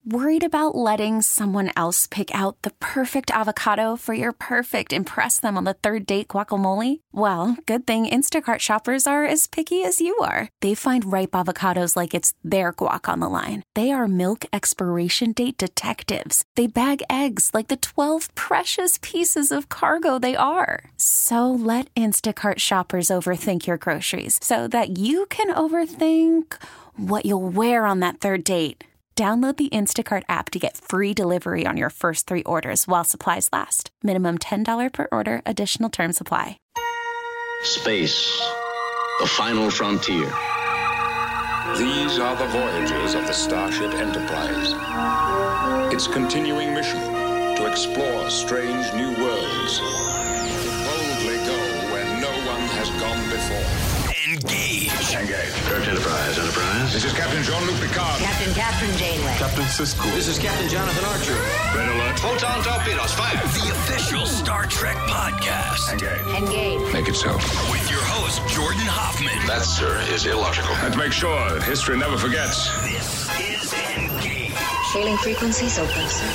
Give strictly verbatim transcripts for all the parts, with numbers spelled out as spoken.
Worried about letting someone else pick out the perfect avocado for your perfect impress them on the third date guacamole? Well, good thing Instacart shoppers are as picky as you are. They find ripe avocados like it's their guac on the line. They are milk expiration date detectives. They bag eggs like the twelve precious pieces of cargo they are. So let Instacart shoppers overthink your groceries so that you can overthink what you'll wear on that third date. Download the Instacart app to get free delivery on your first three orders while supplies last. Minimum ten dollars per order. Additional terms apply. Space, the final frontier. These are the voyages of the Starship Enterprise. Its continuing mission to explore strange new worlds. Boldly go where no one has gone before. Engage. Engage. Search Enterprise. Enterprise. This is Captain Jean-Luc Picard. Captain Catherine Janeway. Captain Sisko. This is Captain Jonathan Archer. Red alert. Photon torpedoes, fire. The official Star Trek podcast. Engage. Engage. Make it so. With your host, Jordan Hoffman. That, sir, is illogical. And make sure that history never forgets. This is Engage. Hailing frequencies open, sir.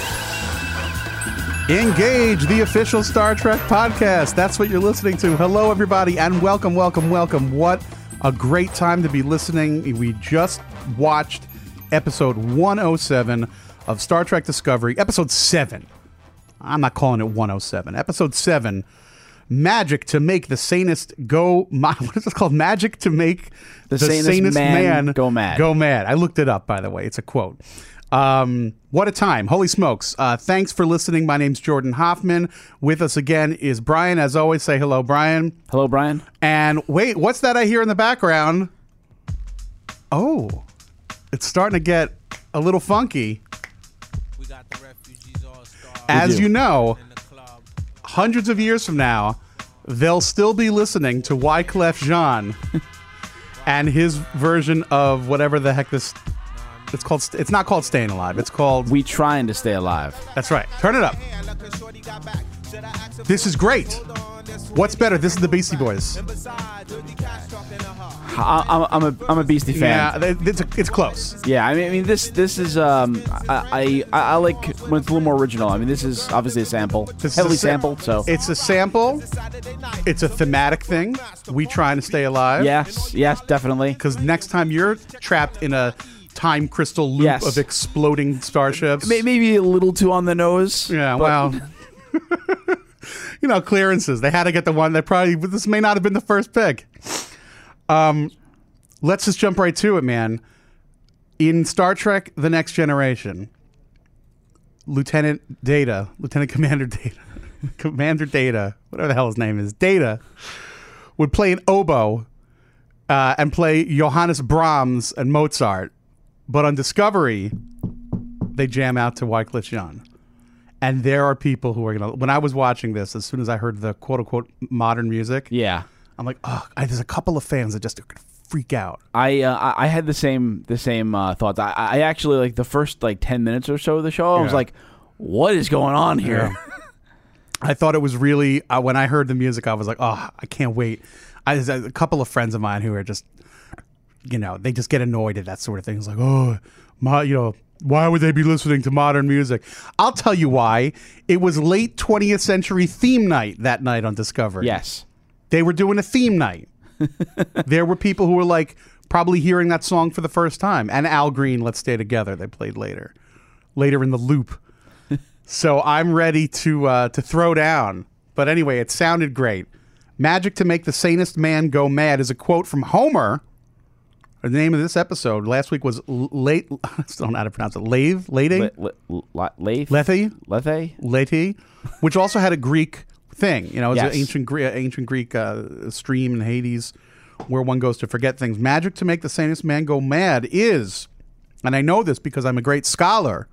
Engage, the official Star Trek podcast. That's what you're listening to. Hello, everybody, and welcome, welcome, welcome. What a great time to be listening. We just watched episode one oh seven of Star Trek Discovery. Episode seven. I'm not calling it one oh seven. Episode seven. Magic to make the sanest go... What is it called? Magic to make the, the sanest, sanest man, man go mad. Go mad. I looked it up, by the way. It's a quote. Um, what a time. Holy smokes. Uh, thanks for listening. My name's Jordan Hoffman. With us again is Brian. As always, say hello, Brian. Hello, Brian. And wait, what's that I hear in the background? Oh, it's starting to get a little funky. We got the refugees all star. As do. you know, in the club. hundreds of years from now, they'll still be listening to Wyclef Jean and his version of whatever the heck this... It's called. It's not called Staying Alive. It's called. We trying to stay alive. That's right. Turn it up. This is great. What's better? This is the Beastie Boys. I, I'm, I'm a I'm a Beastie fan. Yeah, it's, a, it's close. Yeah, I mean, I mean this this is um I, I I like when it's a little more original. I mean, this is obviously a sample, This is heavily a sa- sampled. So It's a sample. It's a thematic thing. We trying to stay alive. yes, yes, definitely. Because next time you're trapped in a time crystal loop Yes. of exploding starships. May- Maybe a little too on the nose. Yeah, but- well, you know, clearances. They had to get the one that probably, this may not have been the first pick. Um, let's just jump right to it, man. In Star Trek The Next Generation, Lieutenant Data, Lieutenant Commander Data, Commander Data, whatever the hell his name is, Data, would play an oboe uh, and play Johannes Brahms and Mozart. But on Discovery, they jam out to Wyclef Jean. And there are people who are going to... When I was watching this, as soon as I heard the quote-unquote modern music, Yeah, I'm like, oh, I, there's a couple of fans that just are going to freak out. I uh, I I had the same the same uh, thoughts. I, I actually like the first like ten minutes or so of the show. I was Yeah. like, what is going on here? I thought it was really... Uh, when I heard the music, I was like, oh, I can't wait. I, there's a couple of friends of mine who are just... You know, they just get annoyed at that sort of thing. It's like, oh, my, you know, why would they be listening to modern music? I'll tell you why. It was late twentieth century theme night that night on Discovery. Yes. They were doing a theme night. There were people who were like probably hearing that song for the first time. And Al Green, Let's Stay Together, they played later. Later in the loop. So I'm ready to uh, to throw down. But anyway, it sounded great. Magic to make the sanest man go mad is a quote from Homer. The name of this episode last week was late. I still don't know how to pronounce it. Lave, Late, Le- le- le- Leith? Lethe, Lethe? Lethe, which also had a Greek thing. You know, it's Yes. an ancient Gre- ancient Greek uh, stream in Hades where one goes to forget things. Magic to make the sanest man go mad is, and I know this because I'm a great scholar.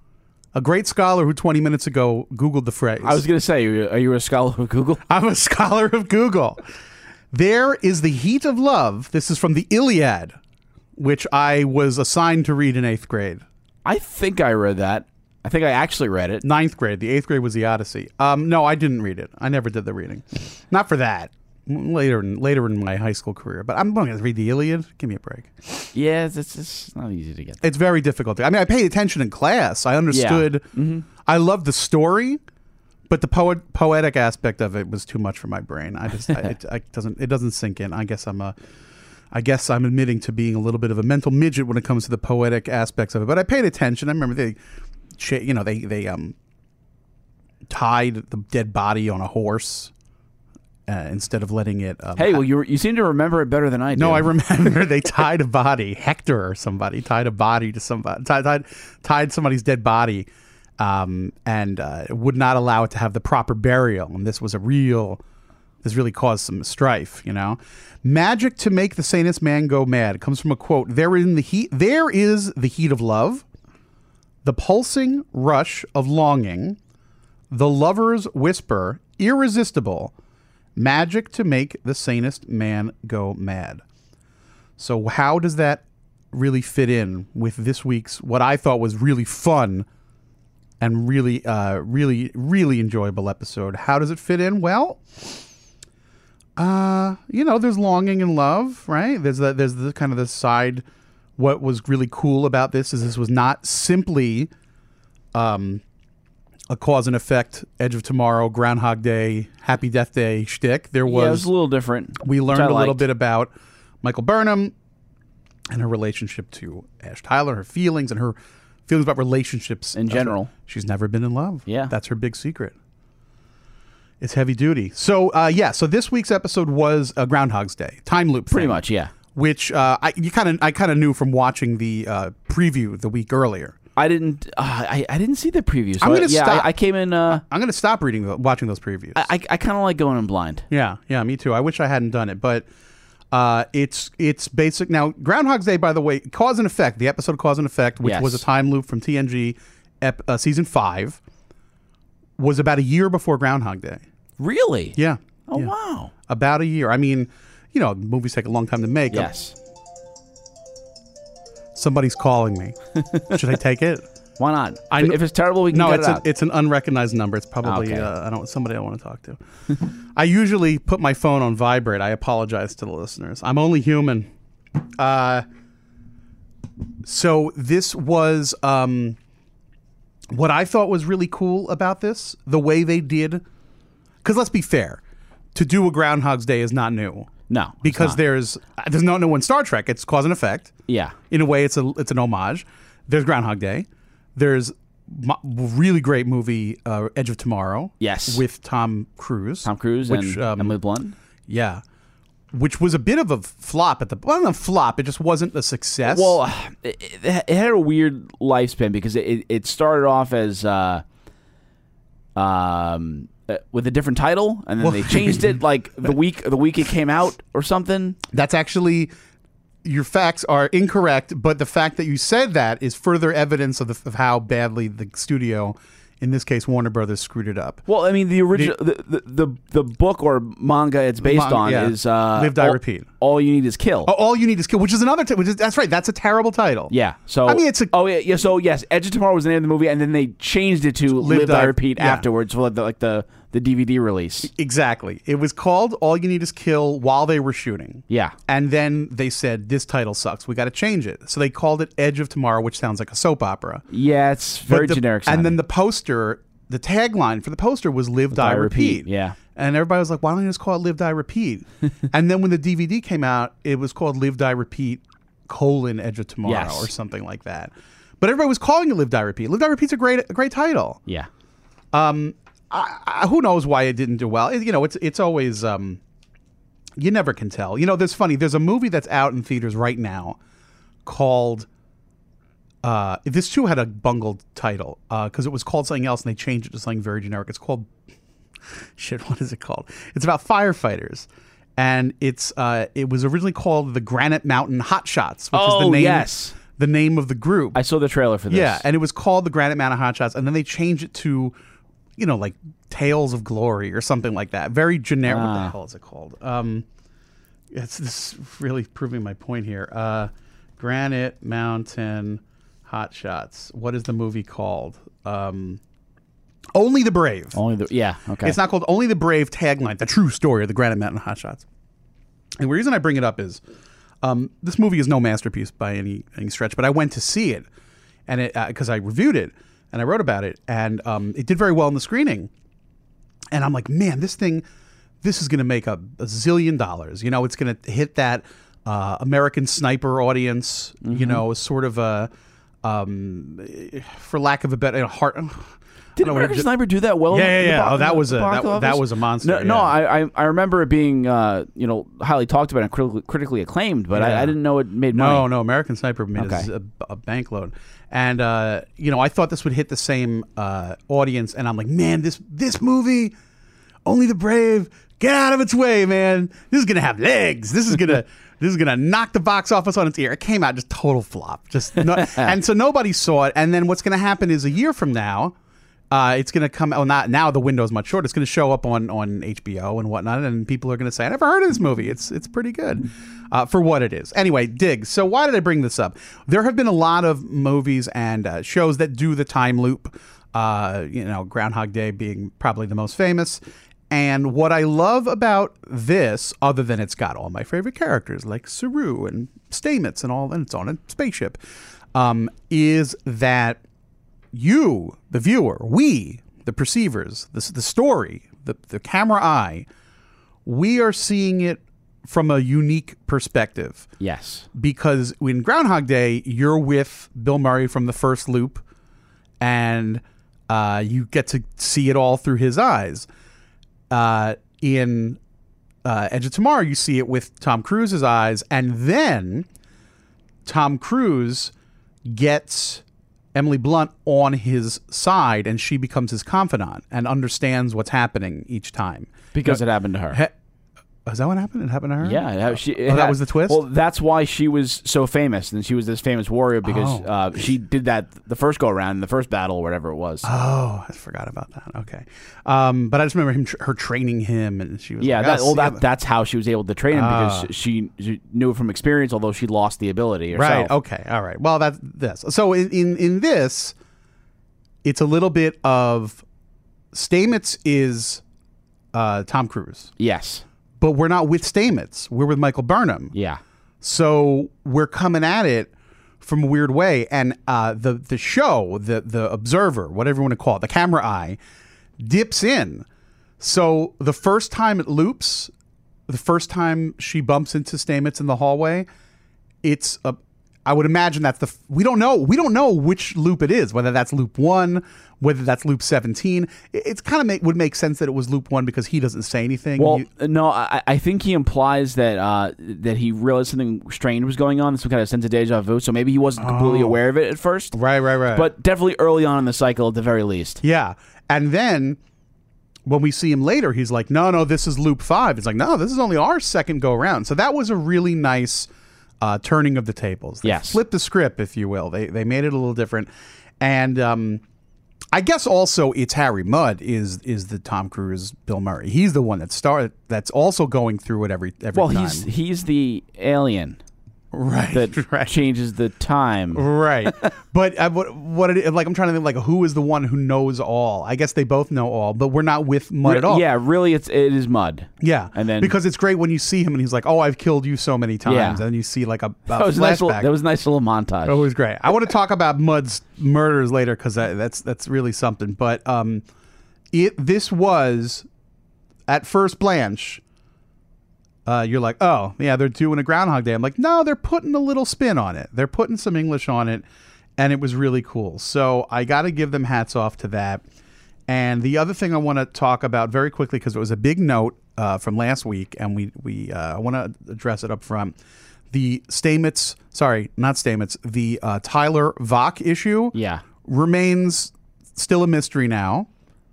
A great scholar who twenty minutes ago Googled the phrase. I was going to say, are you, are you a scholar of Google? I'm a scholar of Google. There is the heat of love. This is from the Iliad, which I was assigned to read in eighth grade. I think I read that. I think I actually read it. Ninth grade. The eighth grade was the Odyssey. Um, no, I didn't read it. I never did the reading. Not for that. later in later in my high school career. But I'm going to read the Iliad. Give me a break. Yeah, it's, it's, it's not easy to get. It's very difficult. I mean, I paid attention in class. I understood. Yeah. Mm-hmm. I loved the story, but the poet poetic aspect of it was too much for my brain. I just I, it, I doesn't it doesn't sink in. I guess I'm a. I guess I'm admitting to being a little bit of a mental midget when it comes to the poetic aspects of it. But I paid attention. I remember they, you know, they they um tied the dead body on a horse. Uh, instead of letting it... Um, hey, well, you you seem to remember it better than I do. No, I remember they tied a body. Hector or somebody tied a body to somebody. Tied, tied, tied somebody's dead body um, and uh, would not allow it to have the proper burial. And this was a real... This really caused some strife, you know? Magic to make the sanest man go mad. It comes from a quote. There in the heat, there is the heat of love, the pulsing rush of longing, the lover's whisper, irresistible... Magic to make the sanest man go mad. So how does that really fit in with this week's, what I thought was really fun and really, uh, really, really enjoyable episode? How does it fit in? Well, uh, you know, there's longing and love, right? There's the, there's the kind of the side. What was really cool about this is this was not simply, um, a cause and effect, Edge of Tomorrow, Groundhog Day, Happy Death Day shtick. There was, yeah, it was a little different. We learned a little bit about Michael Burnham and her relationship to Ash Tyler, her feelings and her feelings about relationships in general. She's never been in love. Yeah. That's her big secret. It's heavy duty. So, uh, yeah, so this week's episode was a Groundhog's Day, time loop Pretty thing, much, yeah. Which uh, I you kind of I kind of knew from watching the uh, preview the week earlier. I didn't. Uh, I I didn't see the preview. So I'm gonna I, yeah, stop. I, I came in. Uh, I'm gonna stop reading, the, watching those previews. I I, I kind of like going in blind. Yeah, yeah, me too. I wish I hadn't done it, but uh, it's it's basic. Now, Groundhog's Day, by the way, Cause and Effect, the episode Cause and Effect, which Yes. was a time loop from T N G, ep, uh, season five, was about a year before Groundhog Day. Really? Yeah. Oh yeah. wow. About a year. I mean, you know, movies take a long time to make. Yes. Somebody's calling me. Should I take it? Why not? I if it's terrible, we can no, get it's it a, out. it's an unrecognized number. It's probably Okay. uh, I don't somebody I want to talk to. I usually put my phone on vibrate. I apologize to the listeners. I'm only human. Uh, so this was um, what I thought was really cool about this, the way they did. Because let's be fair, to do a Groundhog's Day is not new. No, it's because not. there's there's no new in Star Trek. It's cause and effect. Yeah. In a way, it's a it's an homage. There's Groundhog Day. There's mo- really great movie uh, Edge of Tomorrow. Yes. With Tom Cruise. Tom Cruise which, and um, Emily Blunt. Yeah. Which was a bit of a flop at the well, not a flop. It just wasn't a success. Well, it, it it had a weird lifespan because it it started off as uh, um. Uh, with a different title, and then Well- they changed it like the week the week it came out or something. That's actually, your facts are incorrect, but the fact that you said that is further evidence of, the, of how badly the studio, in this case Warner Brothers, screwed it up. Well, I mean, the original the the, the, the book or manga it's based Manga, on yeah. is uh, Live, Die, all, Repeat. All You Need Is Kill. Oh, All You Need Is Kill, which is another, t- which is that's right. That's a terrible title. Yeah. So I mean, it's a oh yeah yeah. So yes, Edge of Tomorrow was the name of the movie, and then they changed it to Live, Die, Die- Repeat yeah. afterwards for the, like the the D V D release. Exactly. It was called All You Need Is Kill while they were shooting. Yeah. And then they said, this title sucks. We got to change it. So they called it Edge of Tomorrow, which sounds like a soap opera. Yeah, it's very But the- generic. And then sounding. the poster, the tagline for the poster was Live, Die, Die, Repeat. Repeat, yeah. And everybody was like, why don't you just call it Live, Die, Repeat? And then when the D V D came out, it was called Live, Die, Repeat, colon, Edge of Tomorrow, Yes. or something like that. But everybody was calling it Live, Die, Repeat. Live, Die, Repeat's a great, a great title. yeah. I, I, who knows why it didn't do well? It- you know, it's it's always um, you never can tell. You know, there's funny. There's a movie that's out in theaters right now called. Uh, this too had a bungled title because it was called something else and they changed it to something very generic. It's called shit. What is it called? It's about firefighters, and it's uh, it was originally called the Granite Mountain Hot Shots, which is Oh, the name yes. the name of the group. I saw the trailer for this. Yeah, and it was called the Granite Mountain Hot Shots, and then they changed it to, you know, like Tales of Glory or something like that. Very generic. What the Ah. hell is it called? Um, it's this is really proving my point here. Uh, Granite Mountain Hot Shots. What is the movie called? Um, Only the Brave. Only the yeah. Okay. It's not called Only the Brave tagline, the true story of the Granite Mountain Hotshots. And the reason I bring it up is um, this movie is no masterpiece by any any stretch, but I went to see it and it because uh, I reviewed it and I wrote about it, and um, it did very well in the screening. And I'm like, man, this thing, this is going to make a, a zillion dollars. You know, it's going to hit that uh, American Sniper audience. Mm-hmm. You know, sort of a, um, for lack of a better, a heart. Did American Sniper do that well? Yeah, yeah, yeah. Box, oh, that was a that, that, that was a monster. No, yeah. no I, I I remember it being uh, you know highly talked about and critically, critically acclaimed, but yeah. I, I didn't know it made money. No, no, American Sniper made okay. a, a bank load, and uh, you know I thought this would hit the same uh, audience, and I'm like, man, this this movie, Only the Brave, get out of its way, man. This is gonna have legs. This is gonna. This is going to knock the box office on its ear. It came out just total flop. Just no, and so nobody saw it. And then what's going to happen is a year from now, uh, it's going to come out. Oh, not now. The window is much shorter. It's going to show up on, on H B O and whatnot, and people are going to say, "I never heard of this movie. It's it's pretty good uh, for what it is." Anyway, dig. So why did I bring this up? There have been a lot of movies and uh, shows that do the time loop. Uh, you know, Groundhog Day being probably the most famous. And what I love about this, other than it's got all my favorite characters like Saru and Stamets and all, and it's on a spaceship, um, is that you, the viewer, we, the perceivers, the, the story, the, the camera eye, we are seeing it from a unique perspective. Yes. Because in Groundhog Day, you're with Bill Murray from the first loop, and uh, you get to see it all through his eyes. Uh, in uh, Edge of Tomorrow, you see it with Tom Cruise's eyes, and then Tom Cruise gets Emily Blunt on his side, and she becomes his confidant and understands what's happening each time. Because now, it happened to her. He- Is that what happened? It happened to her? Yeah. She, oh, that was the twist? Well, that's why she was so famous, and she was this famous warrior because oh. uh, she did that the first go-around, in the first battle, or whatever it was. Oh, I forgot about that. Okay. Um, but I just remember him, her training him, and she was yeah, like, that, oh, well, yeah. that, that's how she was able to train him, Uh, because she, she knew it from experience, although she lost the ability herself. Right, okay, all right. Well, that's this. So in, in, in this, it's a little bit of Stamets is uh, Tom Cruise. Yes. But we're not with Stamets. We're with Michael Burnham. Yeah. So we're coming at it from a weird way. And uh, the the show, the the observer, whatever you want to call it, the camera eye, dips in. So the first time it loops, the first time she bumps into Stamets in the hallway, it's a. I would imagine that's the. We don't know. We don't know which loop it is. Whether that's loop one, whether that's loop seventeen. It's kind of make, would make sense that it was loop one because he doesn't say anything. Well, you, no, I, I think he implies that uh, that he realized something strange was going on, some kind of sense of deja vu. So maybe he wasn't completely Oh. aware of it at first. Right, right, right. But definitely early on in the cycle, at the very least. Yeah, and then when we see him later, he's like, "No, no, this is loop five." It's like, "No, this is only our second go round." So that was a really nice uh, turning of the tables. They Yes. flipped the script, if you will. They they made it a little different, and um, I guess also it's Harry Mudd is is the Tom Cruise Bill Murray. He's the one that started. That's also going through it every every Well, time. he's he's the alien right that right. changes the time. Right, but uh, what what it, like I'm trying to think like who is the one who knows all? I guess they both know all, but we're not with Mudd at all. Yeah, really, it's it is Mudd. Yeah, and then because it's great when you see him and he's like, "Oh, I've killed you so many times," Yeah. and then you see like a, a that was a nice little, flashback. that was a nice little montage. It was great. I want to talk about Mudd's murders later because that, that's that's really something. But um, it this was at first blanch. Uh, you're like, oh, yeah, they're doing a Groundhog Day. I'm like, no, they're putting a little spin on it. They're putting some English on it, and it was really cool. So I got to give them hats off to that. And the other thing I want to talk about very quickly, because it was a big note uh, from last week, and we we uh, I want to address it up front. The Stamets, sorry, not Stamets, the uh, Tyler Vach issue Yeah. remains still a mystery now.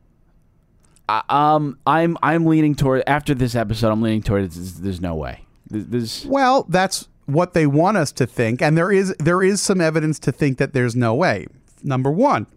Uh, um, I'm I'm leaning toward after this episode. I'm leaning toward there's, there's no way. There's, there's Well, that's what they want us to think, and there is there is some evidence to think that there's no way. Number one,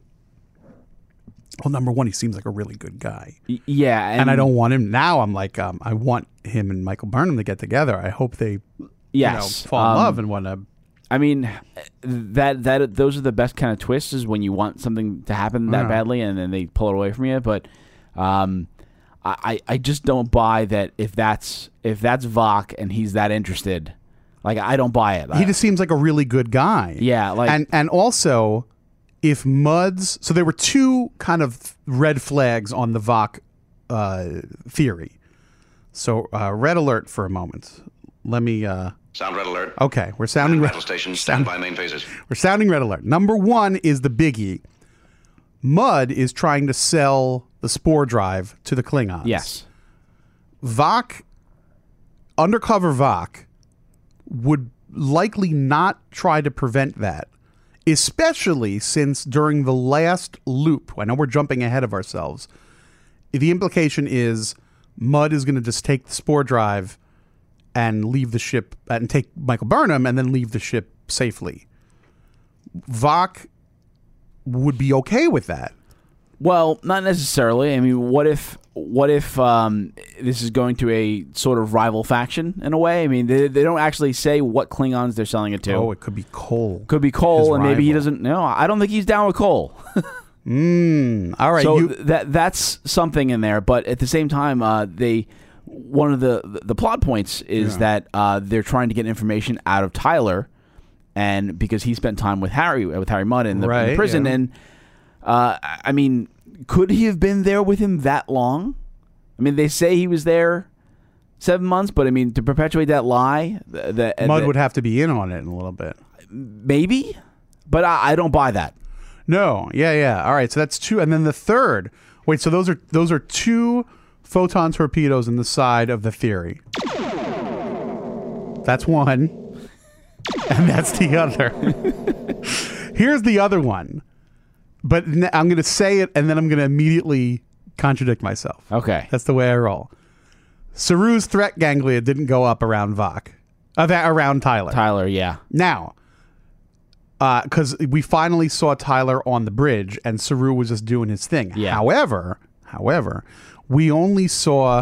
well, number one, he seems like a really good guy, y- yeah, and, and I don't want him now. I'm like, um, I want him and Michael Burnham to get together. I hope they, Yes, you know, fall in um, love and want to. I mean, that that those are the best kind of twists is when you want something to happen that Yeah. badly and then they pull it away from you. But um, I I just don't buy that if that's if that's Vok and he's that interested. Like I don't buy it. He just seems like a really good guy. Yeah, like and and also, if Mudd's so there were two kind of red flags on the Vok uh, theory. So uh, red alert for a moment. Let me. Uh, Sound red alert. okay, we're sounding red. Battle station, stand by main phases. We're sounding red alert. Number one is the biggie. Mudd is trying to sell the spore drive to the Klingons. yes, Vok, undercover Vok, would likely not try to prevent that, especially since during the last loop, I know we're jumping ahead of ourselves, the implication is Mudd is going to just take the spore drive and leave the ship, and take Michael Burnham and then leave the ship safely. Vok would be okay with that. Well, not necessarily. I mean, what if what if um, this is going to a sort of rival faction in a way? I mean, they, they don't actually say what Klingons they're selling it to. Oh, it could be Cole. Could be Cole, his and maybe he rival. doesn't. No, I don't think he's down with Cole. Mm, all right. so you, th- that that's something in there. But at the same time, uh, they one of the the plot points is Yeah. that uh, they're trying to get information out of Tyler, and because he spent time with Harry with Harry Mudd in the, in the Right, prison, yeah. and uh, I mean, could he have been there with him that long? I mean, they say he was there seven months, but I mean, to perpetuate that lie, th- that Mudd that- would have to be in on it in a little bit. maybe, but I, I don't buy that. No, yeah, yeah. All right, so that's two, and then the third. Wait, so those are those are two photon torpedoes in the side of the theory. That's one, and that's the other. Here's the other one, but n- I'm going to say it, and then I'm going to immediately contradict myself. Okay. That's the way I roll. Saru's threat ganglia didn't go up around Vok, uh, that, around Tyler. Tyler, yeah. Now, because we finally saw Tyler on the bridge, and Saru was just doing his thing. Yeah. However, however, we only saw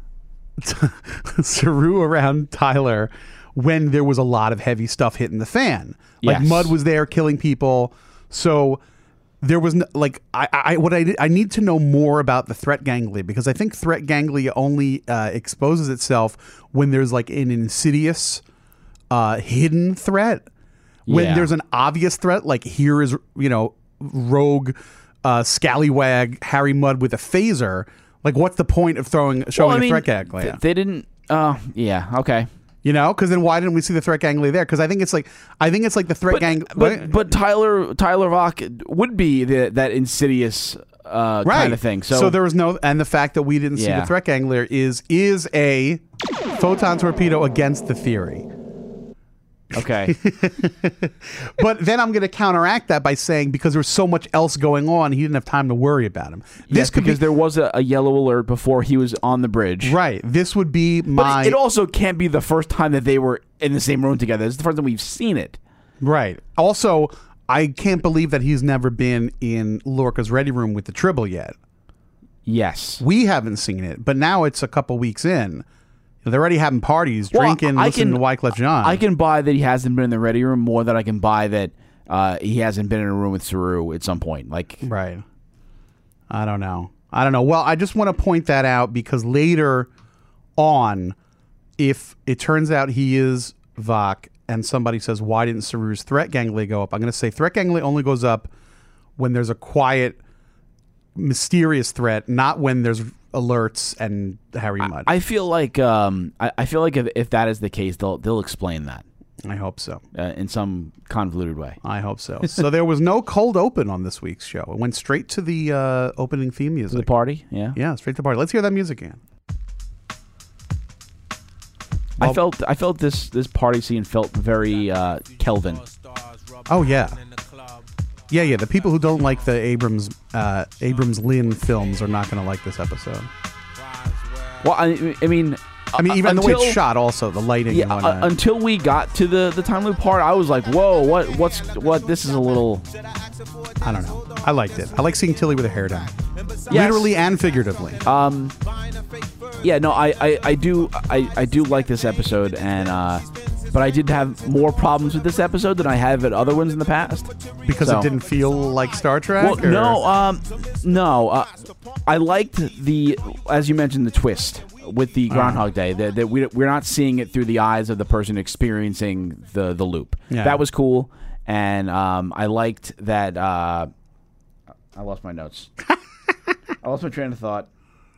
Saru around Tyler when there was a lot of heavy stuff hitting the fan. Like Yes. Mudd was there killing people, so there was no, like I, I what I I need to know more about the threat ganglia, because I think threat ganglia only uh, exposes itself when there's like an insidious, uh, hidden threat. When Yeah. there's an obvious threat, like here is, you know, rogue uh, scallywag Harry Mudd with a phaser. Like, what's the point of throwing showing Well, I mean, a threat ganglia? th- they didn't. Uh, yeah. Okay. You know, because then why didn't we see the threat ganglia there? Because I think it's like I think it's like the threat But, gang. but but Tyler Tyler Vok would be the, that insidious uh, right. kind of thing. So, there was no, and the fact that we didn't see Yeah. the threat ganglia is is a photon torpedo against the theory. okay. But then I'm going to counteract that by saying because there was so much else going on, he didn't have time to worry about him. Yes, This could because be there was a, a yellow alert before he was on the bridge. right. This would be But my it also can't be the first time that they were in the same room together. It's the first time we've seen it. right. Also, I can't believe that he's never been in Lorca's ready room with the Tribble yet. Yes. We haven't seen it, but now it's a couple weeks in. They're already having parties, Well, drinking, I listening can- to Wyclef Jean. I can buy that he hasn't been in the ready room more than I can buy that uh, he hasn't been in a room with Saru at some point. Like, Right. I don't know. I don't know. Well, I just want to point that out because later on, if it turns out he is Vok and somebody says, why didn't Saru's threat ganglia go up? I'm going to say threat ganglia only goes up when there's a quiet, mysterious threat, not when there's alerts and Harry Mudd. I, I feel like um, I, I feel like if, if that is the case, they'll they'll explain that hope so. uh, in some convoluted way. I hope so. So there was no cold open on this week's show. It went straight to the uh, opening theme music. The party, yeah. Yeah, straight to the party. Let's hear that music again. I felt I felt this this party scene felt very uh, Kelvin. Oh, yeah. Yeah, yeah. The people who don't like the Abrams uh, Abrams Lynn films are not going to like this episode. Well, I, I mean, I mean, uh, even the way until- it's shot, also the lighting Yeah, and uh, whatnot. until we got to the the time loop part, I was like, "Whoa, what what's what? This is a little." I don't know. I liked it. I like seeing Tilly with her hair down, Yes. literally and figuratively. Um, yeah, no, I, I, I do I, I do like this episode, and uh, but but I did have more problems with this episode than I have at other ones in the past. Because So- it didn't feel like Star Trek? Well, or- no, um, no. Uh, I liked the, as you mentioned, the twist with the Groundhog Day. That, that we we're not seeing it through the eyes of the person experiencing the the loop. Yeah. That was cool, and um, I liked that. Uh, I lost my notes. I lost my train of thought,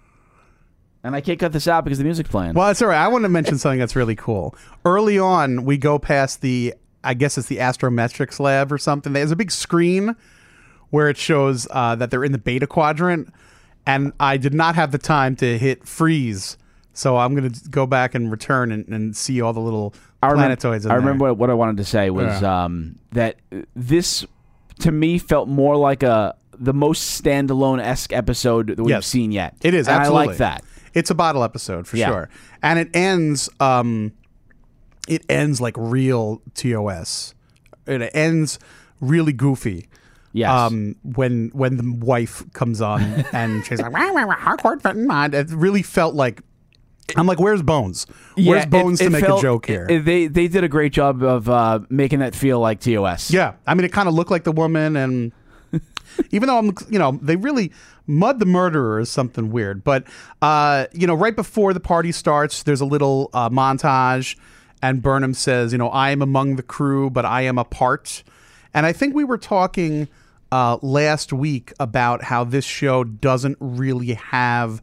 and I can't cut this out because the music's playing. Well, it's all right. I want to mention something that's really cool. Early on, we go past the, I guess it's the astrometrics lab or something. There's a big screen where it shows uh, that they're in the beta quadrant, and I did not have the time to hit freeze, so I'm going to go back and return and, and see all the little I remember, planetoids in I there. remember what, what I wanted to say was Yeah. um, that this, to me, felt more like a the most standalone-esque episode that we've Yes. seen yet. It is, and absolutely. I like that. It's a bottle episode for Yeah. sure, and it ends. Um, it ends like real T O S. It ends really goofy. Yes. Um, when when the wife comes on and she's like, "Wah, wah, wah, Harcourt Fenton," it really felt like. I'm like, where's Bones? Where's Yeah, it- Bones it to make felt- a joke here? it- they they did a great job of uh, making that feel like T O S. Yeah, I mean, it kind of looked like the woman, and even though I'm, you know, they really mud the murderer is something weird. But uh, you know, right before the party starts, there's a little uh, montage, and Burnham says, you know, I am among the crew, but I am a part. And I think we were talking uh, last week about how this show doesn't really have.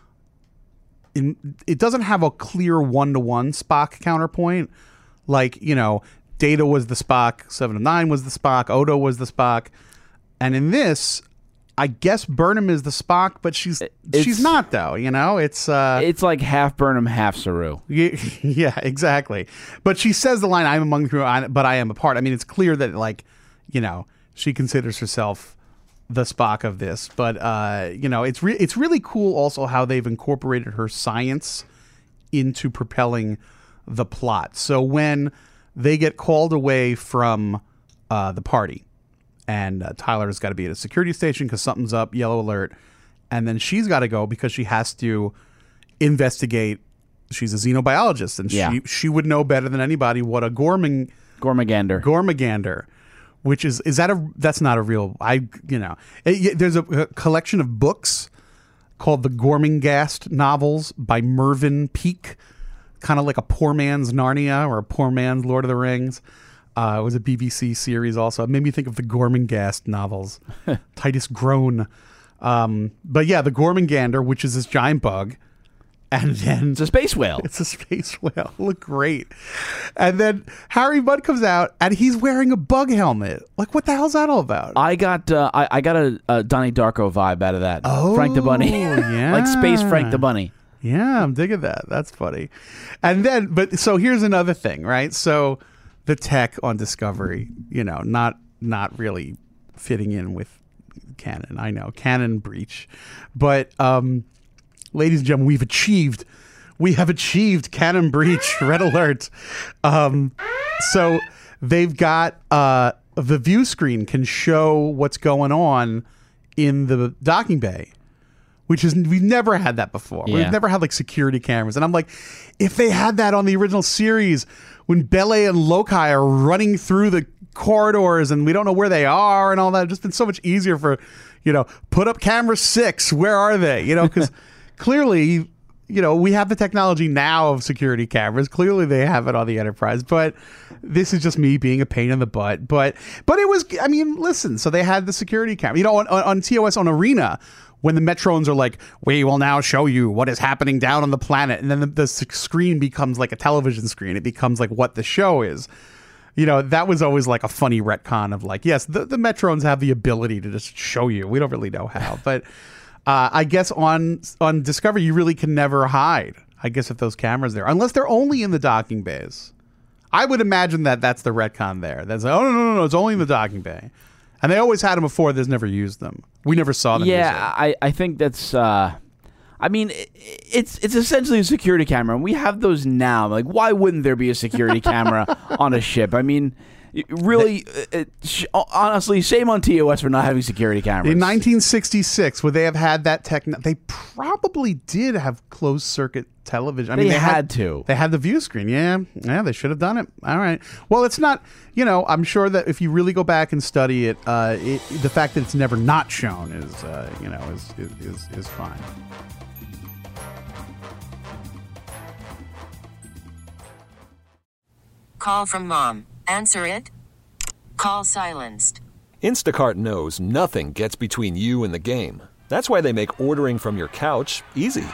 In, it doesn't have a clear one-to-one Spock counterpoint. Like, you know, Data was the Spock, Seven of Nine was the Spock, Odo was the Spock. And in this, I guess Burnham is the Spock, but she's It's- she's not, though, you know? It's uh It's like half Burnham, half Saru. yeah, yeah, exactly. But she says the line, I'm among the crew, I- but I am a part. I mean, it's clear that, like, you know, she considers herself the Spock of this. But, uh, you know, it's, re- it's really cool also how they've incorporated her science into propelling the plot. So when they get called away from uh, the party, and uh, Tyler's got to be at a security station because something's up, yellow alert, and then she's got to go because she has to investigate. She's a xenobiologist, and Yeah. she she would know better than anybody what a Gorming Gormagander. Gormagander, which is is that a that's not a real I you know it, there's a, a collection of books called the Gormingast novels by Mervyn Peake, kind of like a poor man's Narnia or a poor man's Lord of the Rings. Uh, it was a B B C series also. It made me think of the Gormingast novels. Titus Groan. Um, but yeah, the Gormingander, which is this giant bug. And then It's a space whale. it's a space whale. Look great. And then Harry Mudd comes out and he's wearing a bug helmet. Like, what the hell's that all about? I got uh, I, I got a, a Donnie Darko vibe out of that. Oh, Frank the Bunny. yeah. Like Space Frank the Bunny. Yeah, I'm digging that. That's funny. And then, but so here's another thing, right? So the tech on Discovery, you know, not not really fitting in with canon. I know, canon breach. But, um, ladies and gentlemen, we've achieved, we have achieved canon breach. Red alert. Um, so they've got uh, the view screen can show what's going on in the docking bay. Which is, we've never had that before. Yeah. We've never had like security cameras. And I'm like, if they had that on the original series, when Bele and Loki are running through the corridors and we don't know where they are and all that, it'd just been so much easier for, you know, put up camera six. Where are they? You know, because clearly, you know, we have the technology now of security cameras. Clearly they have it on the Enterprise. But this is just me being a pain in the butt. But, but it was, I mean, listen, so they had the security camera. You know, on, on, on T O S, on Arena, when the Metrons are like, we will now show you what is happening down on the planet. And then the, the screen becomes like a television screen. It becomes like what the show is. You know, that was always like a funny retcon of like, yes, the, the Metrons have the ability to just show you. We don't really know how. But uh, I guess on on Discovery, you really can never hide, I guess, if those cameras there. Unless they're only in the docking bays. I would imagine that that's the retcon there. That's like, oh, no, no, no, no, it's only in the docking bay. And they always had them before. They've never used them. We never saw them. Yeah, use them. I, I think that's. Uh, I mean, it, it's it's essentially a security camera, and we have those now. Like, why wouldn't there be a security camera on a ship? I mean, Really, uh, uh, sh- honestly, shame on T O S for not having security cameras. In nineteen sixty-six, would they have had that tech? They probably did have closed circuit television. I They mean, they had to. They had the view screen. Yeah, yeah, they should have done it. All right. Well, it's not. You know, I'm sure that if you really go back and study it, uh, it the fact that it's never not shown is, uh, you know, is is is, is fine. Call from mom. Answer it. Call silenced. Instacart knows nothing gets between you and the game. That's why they make ordering from your couch easy.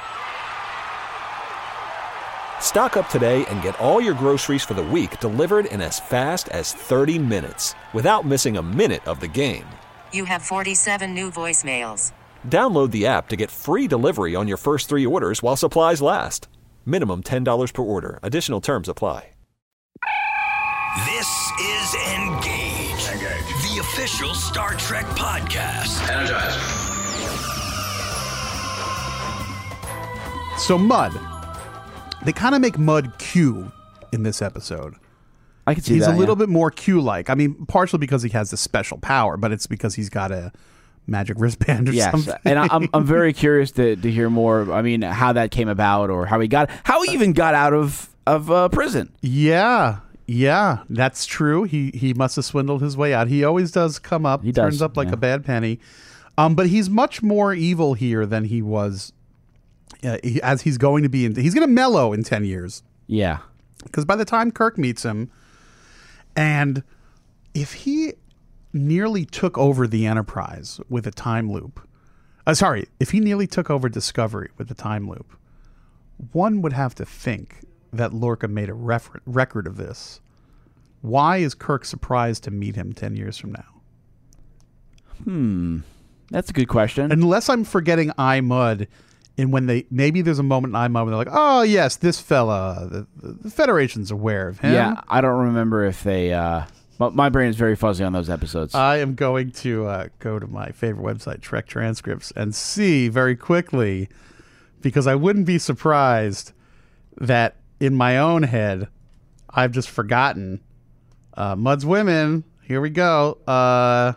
Stock up today and get all your groceries for the week delivered in as fast as thirty minutes without missing a minute of the game. You have forty-seven new voicemails. Download the app to get free delivery on your first three orders while supplies last. Minimum ten dollars per order. Additional terms apply. This is Engage. Engage. The official Star Trek podcast. Energize. So Mudd, they kind of make Mudd Q in this episode. I can see he's that. a little yeah. bit more Q-like. I mean, partially because he has this special power, but it's because he's got a magic wristband or yes. something. And I, I'm I'm very curious to, to hear more. I mean, how that came about, or how he got how he even got out of of uh, prison. Yeah. Yeah, that's true. He he must have swindled his way out. He always does come up. He turns does, up like yeah. a bad penny. Um, but he's much more evil here than he was uh, he, as he's going to be. In, he's going to mellow in ten years. Yeah. Because by the time Kirk meets him, and if he nearly took over the Enterprise with a time loop, uh, sorry, if he nearly took over Discovery with a time loop, one would have to think that Lorca made a refer- record of this. Why is Kirk surprised to meet him ten years from now? Hmm. That's a good question. Unless I'm forgetting I Mudd, and when they maybe there's a moment in I Mudd when they're like, oh yes, this fella, the, the Federation's aware of him. Yeah, I don't remember if they. Uh, my, my brain is very fuzzy on those episodes. I am going to uh, go to my favorite website, Trek Transcripts, and see very quickly, because I wouldn't be surprised that in my own head, I've just forgotten. Uh, Mudd's women. Here we go. Uh,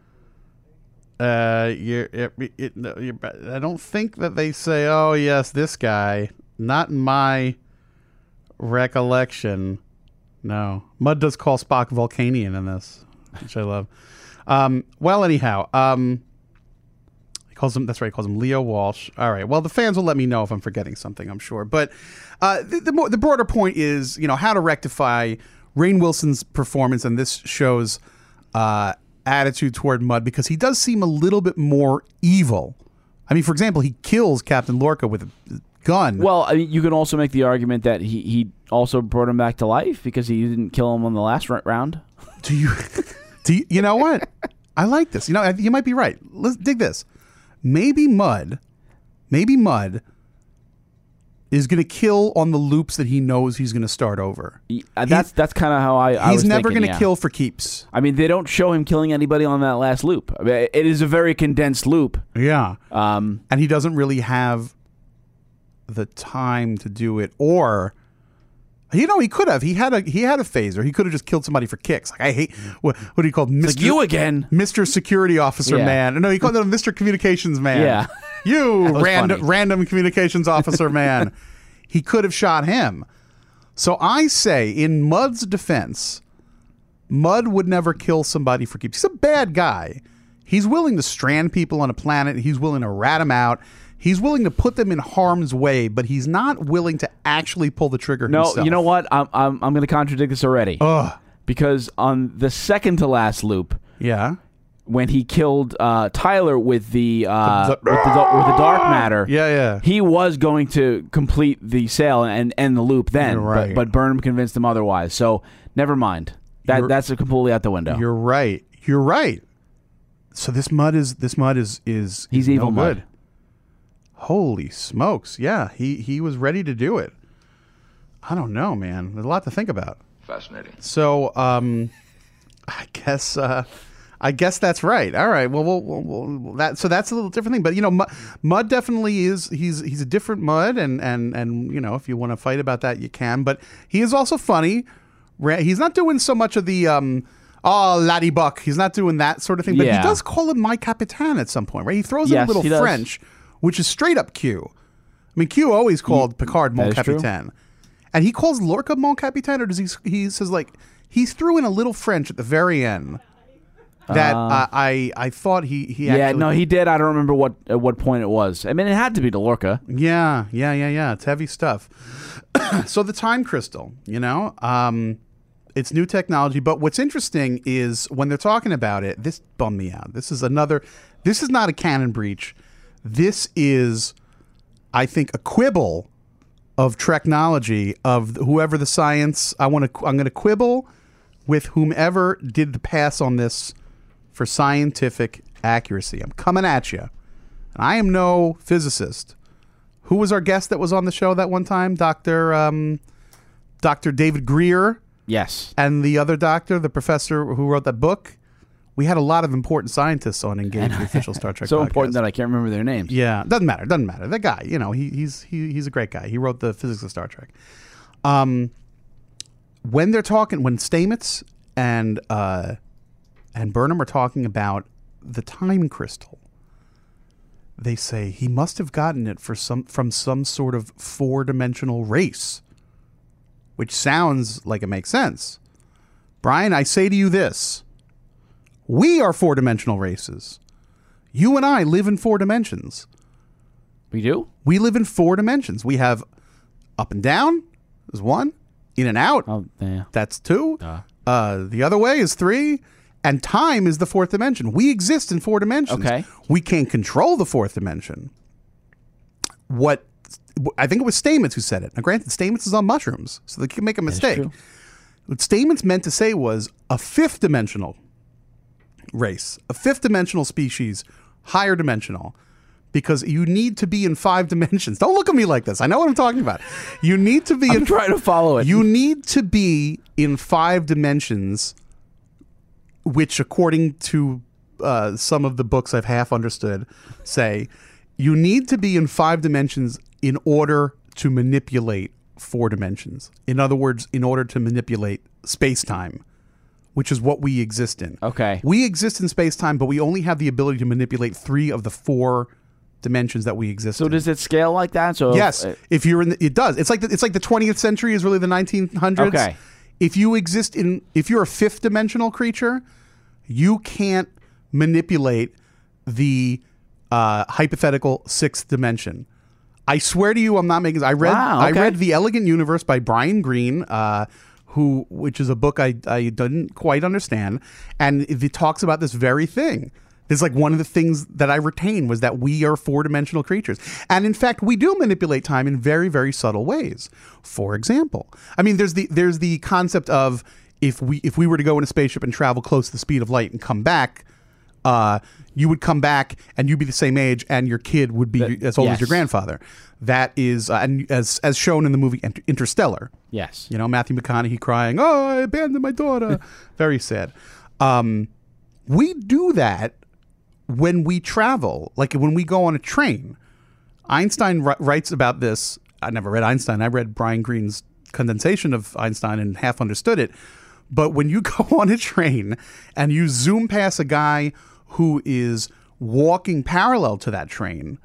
uh, you're, it, it, no, you're, I don't think that they say, "Oh yes, this guy." Not in my recollection. No, Mudd does call Spock Vulcanian in this, which I love. Um, well, anyhow, um, he calls him. That's right. He calls him Leo Walsh. All right. Well, the fans will let me know if I'm forgetting something. I'm sure, but uh, the the, more, the broader point is, you know, how to rectify Rainn Wilson's performance and this show's uh, attitude toward Mudd, because he does seem a little bit more evil. I mean, for example, he kills Captain Lorca with a gun. Well, I mean, you can also make the argument that he, he also brought him back to life because he didn't kill him on the last round. Do you? Do you, you know what? I like this. You know, you might be right. Let's dig this. Maybe Mudd, maybe Mudd is going to kill on the loops that he knows he's going to start over. Uh, that's that's kind of how I. I he's was never going to yeah. kill for keeps. I mean, they don't show him killing anybody on that last loop. I mean, it is a very condensed loop. Yeah, um, and he doesn't really have the time to do it, or you know, he could have. He had a he had a phaser. He could have just killed somebody for kicks. Like I hate what what do you call Mister Like you again, Mister Security Officer yeah. Man? No, he called him Mister Communications Man. Yeah, you random funny. random Communications Officer Man. He could have shot him. So I say, in Mudd's defense, Mudd would never kill somebody for keeps. He's a bad guy. He's willing to strand people on a planet. He's willing to rat them out. He's willing to put them in harm's way, but he's not willing to actually pull the trigger no, himself. you know what? I'm I'm, I'm going to contradict this already. Ugh. Because on the second to last loop, yeah, when he killed uh, Tyler with the, uh, the, the with, the with the dark matter, yeah, yeah, he was going to complete the sail and end the loop then, You're right. but, but Burnham convinced him otherwise. So never mind. That You're- that's completely out the window. You're right. You're right. So this Mudd is this Mudd is is He's is evil no good. Mudd. Holy smokes! Yeah, he he was ready to do it. I don't know, man. There's a lot to think about. Fascinating. So, um, I guess uh, I guess that's right. All right. Well, we'll, we'll, we'll that so that's a little different thing. But you know, Mudd, Mudd definitely is. He's he's a different Mudd, and and and you know, if you want to fight about that, you can. But he is also funny. Ra- He's not doing so much of the um, oh laddie buck. He's not doing that sort of thing. But Yeah. he does call him my Capitan at some point, right? He throws in Yes, a little he does. French, which is straight up Q. I mean, Q always called Picard Mon that is true. Capitan, and he calls Lorca Mon Capitan, or does he? He says like he threw in a little French at the very end. That Uh, uh, I I thought he he Yeah, actually, no, he did. I don't remember what at what point it was. I mean, it had to be to Lorca. Yeah, yeah, yeah, yeah. It's heavy stuff. So the time crystal, you know, um, it's new technology. But what's interesting is when they're talking about it, this bummed me out. This is another. This is not a canon breach. This is, I think, a quibble of technology of whoever the science. I want to. I'm going to quibble with whomever did the pass on this for scientific accuracy. I'm coming at you. I am no physicist. Who was our guest that was on the show that one time? Doctor Um, Doctor David Greer. Yes. And the other doctor, the professor who wrote that book. We had a lot of important scientists on Engage, the official Star Trek So podcast. important that I can't remember their names. Yeah, doesn't matter. Doesn't matter. That guy, you know, he, he's he, he's a great guy. He wrote the physics of Star Trek. Um, when they're talking, when Stamets and uh, and Burnham are talking about the time crystal, they say he must have gotten it for some from some sort of four-dimensional race, which sounds like it makes sense. Brian, I say to you this. We are four-dimensional races. You and I live in four dimensions. We do? We live in four dimensions. We have up and down is one. In and out, oh, yeah. that's two. Uh. Uh, the other way is three. And time is the fourth dimension. We exist in four dimensions. Okay. We can't control the fourth dimension. What I think it was Stamets who said it. Now, granted, Stamets is on mushrooms, so they can make a mistake. What Stamets meant to say was a fifth dimensional race, a fifth dimensional species, higher dimensional, because you need to be in five dimensions. Don't look at me like this. I know what I'm talking about. You need to be I'm in, trying to follow it. You need to be in five dimensions, which according to uh, some of the books I've half understood say, you need to be in five dimensions in order to manipulate four dimensions. In other words, in order to manipulate space-time, which is what we exist in. Okay. We exist in space-time, but we only have the ability to manipulate three of the four dimensions that we exist So in. does it scale like that? So Yes. if, If you're in the, it does. It's like the, it's like the twentieth century is really the nineteen hundreds. Okay. If you exist in if you're a fifth dimensional creature, you can't manipulate the uh, hypothetical sixth dimension. I swear to you, I'm not making. I read. Wow, okay. I read The Elegant Universe by Brian Greene, uh, who, which is a book I I didn't quite understand, and it talks about this very thing. It's like one of the things that I retained was that we are four dimensional creatures, and in fact, we do manipulate time in very very subtle ways. For example, I mean, there's the there's the concept of if we if we were to go in a spaceship and travel close to the speed of light and come back. Uh, you would come back and you'd be the same age, and your kid would be That- as old yes. as your grandfather. That is, uh, and as as shown in the movie Inter- Interstellar. Yes. You know, Matthew McConaughey crying, "Oh, I abandoned my daughter." Very sad. Um, we do that when we travel, like when we go on a train. Einstein r- writes about this. I never read Einstein. I read Brian Greene's condensation of Einstein and half understood it. But when you go on a train and you zoom past a guy who is walking parallel to that train,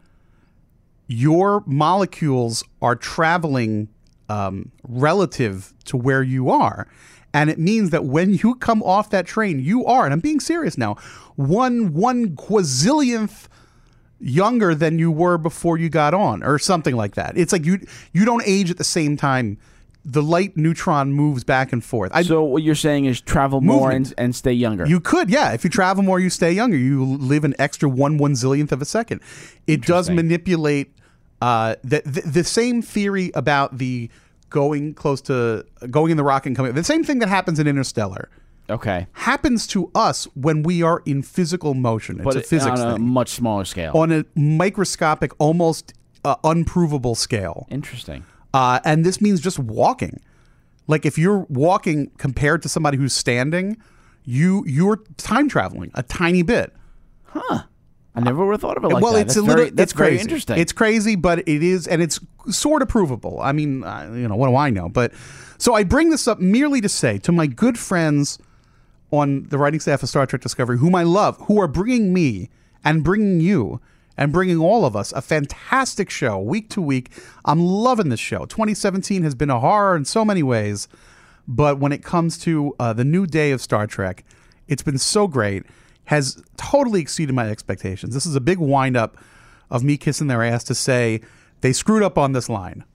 your molecules are traveling um, relative to where you are. And it means that when you come off that train, you are, and I'm being serious now, one one quazillionth younger than you were before you got on, or something like that. It's like you you don't age at the same time. The light neutron moves back and forth. I, so what you're saying is travel more Movement. and, and stay younger. You could, yeah. If you travel more, you stay younger. You live an extra one one zillionth of a second. It does manipulate uh, the, the the same theory about the going close to going in the rocket and coming. The same thing that happens in Interstellar. Okay. Happens to us when we are in physical motion. It's But a it- physics on a thing. much smaller scale. On a microscopic, almost uh, unprovable scale. Interesting. Uh, and this means just walking. Like if you're walking compared to somebody who's standing, you you're time traveling a tiny bit. Huh. I never would have thought of it like well, that. it's that's a little, very, that's it's crazy. very interesting. It's crazy, but it is, and it's sort of provable. I mean, uh, you know, what do I know? But so I bring this up merely to say to my good friends on the writing staff of Star Trek Discovery, whom I love, who are bringing me and bringing you and bringing all of us a fantastic show week to week. I'm loving this show. twenty seventeen has been a horror in so many ways, but when it comes to uh, the new day of Star Trek, it's been so great. Has totally exceeded my expectations. This is a big wind-up of me kissing their ass to say they screwed up on this line.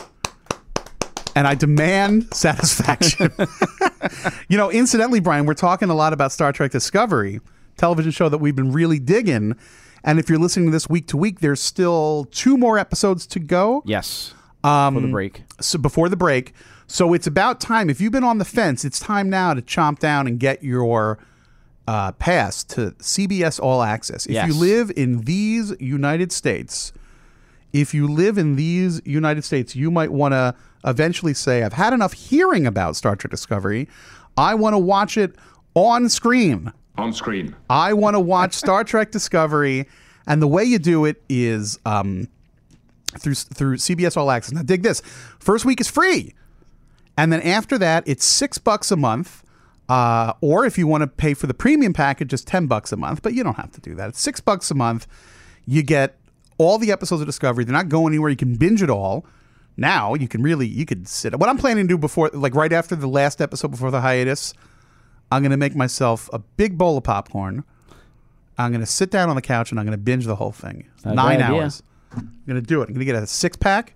And I demand satisfaction. You know, incidentally, Brian, we're talking a lot about Star Trek Discovery, television show that we've been really digging. And if you're listening to this week to week, there's still two more episodes to go. Yes. Um, before the break. So before the break. So it's about time. If you've been on the fence, it's time now to chomp down and get your uh, pass to C B S All Access. If yes. you live in these United States, if you live in these United States, you might want to eventually say, I've had enough hearing about Star Trek Discovery. I want to watch it on screen. On screen. I want to watch Star Trek Discovery. And the way you do it is um, through through C B S All Access. Now, dig this. First week is free. And then after that, it's six bucks a month. Uh, or if you want to pay for the premium package, it's ten bucks a month. But you don't have to do that. It's six bucks a month. You get all the episodes of Discovery. They're not going anywhere. You can binge it all. Now you can really, you could sit. What I'm planning to do before, like right after the last episode before the hiatus, I'm going to make myself a big bowl of popcorn. I'm going to sit down on the couch and I'm going to binge the whole thing. Not Nine idea. hours. I'm going to do it. I'm going to get a six pack.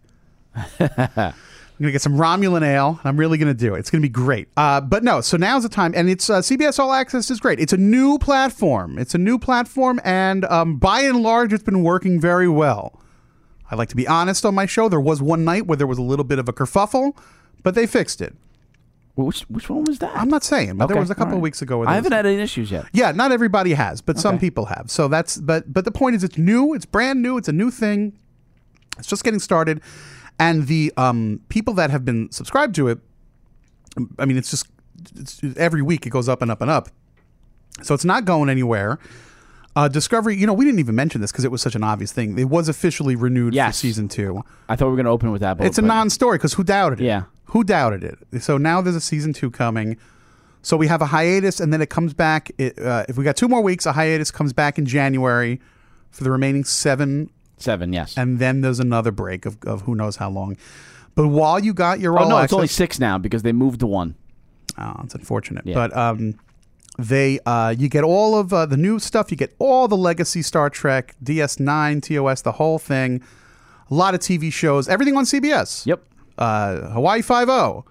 I'm going to get some Romulan ale. I'm really going to do it. It's going to be great. Uh, but no, so now's the time. And it's uh, C B S All Access is great. It's a new platform. It's a new platform. And um, by and large, it's been working very well. I like to be honest on my show. There was one night where there was a little bit of a kerfuffle, but they fixed it. Which which one was that? I'm not saying, but Okay, there was a couple all right. of weeks ago. Where I there haven't was, had any issues yet. Yeah, not everybody has, but some Okay. people have. So that's but but the point is, it's new. It's brand new. It's a new thing. It's just getting started, and the um, people that have been subscribed to it, I mean, it's just it's, every week it goes up and up and up. So it's not going anywhere. Uh, Discovery, you know, we didn't even mention this because it was such an obvious thing. It was officially renewed Yes. for season two. I thought we were going to open with that. But It's a but- non-story because who doubted it? Yeah. Who doubted it? So now there's a season two coming. So we have a hiatus and then it comes back. It, uh, if we got two more weeks, a hiatus comes back in January for the remaining seven. Seven, yes. And then there's another break of, of who knows how long. But while you got your oh, all no, access, it's only six now because they moved to one. Oh, it's unfortunate. Yeah. But um, they uh, you get all of uh, the new stuff. You get all the legacy Star Trek, D S nine, T O S, the whole thing. A lot of T V shows. Everything on C B S. Yep. Uh, Hawaii Five-O.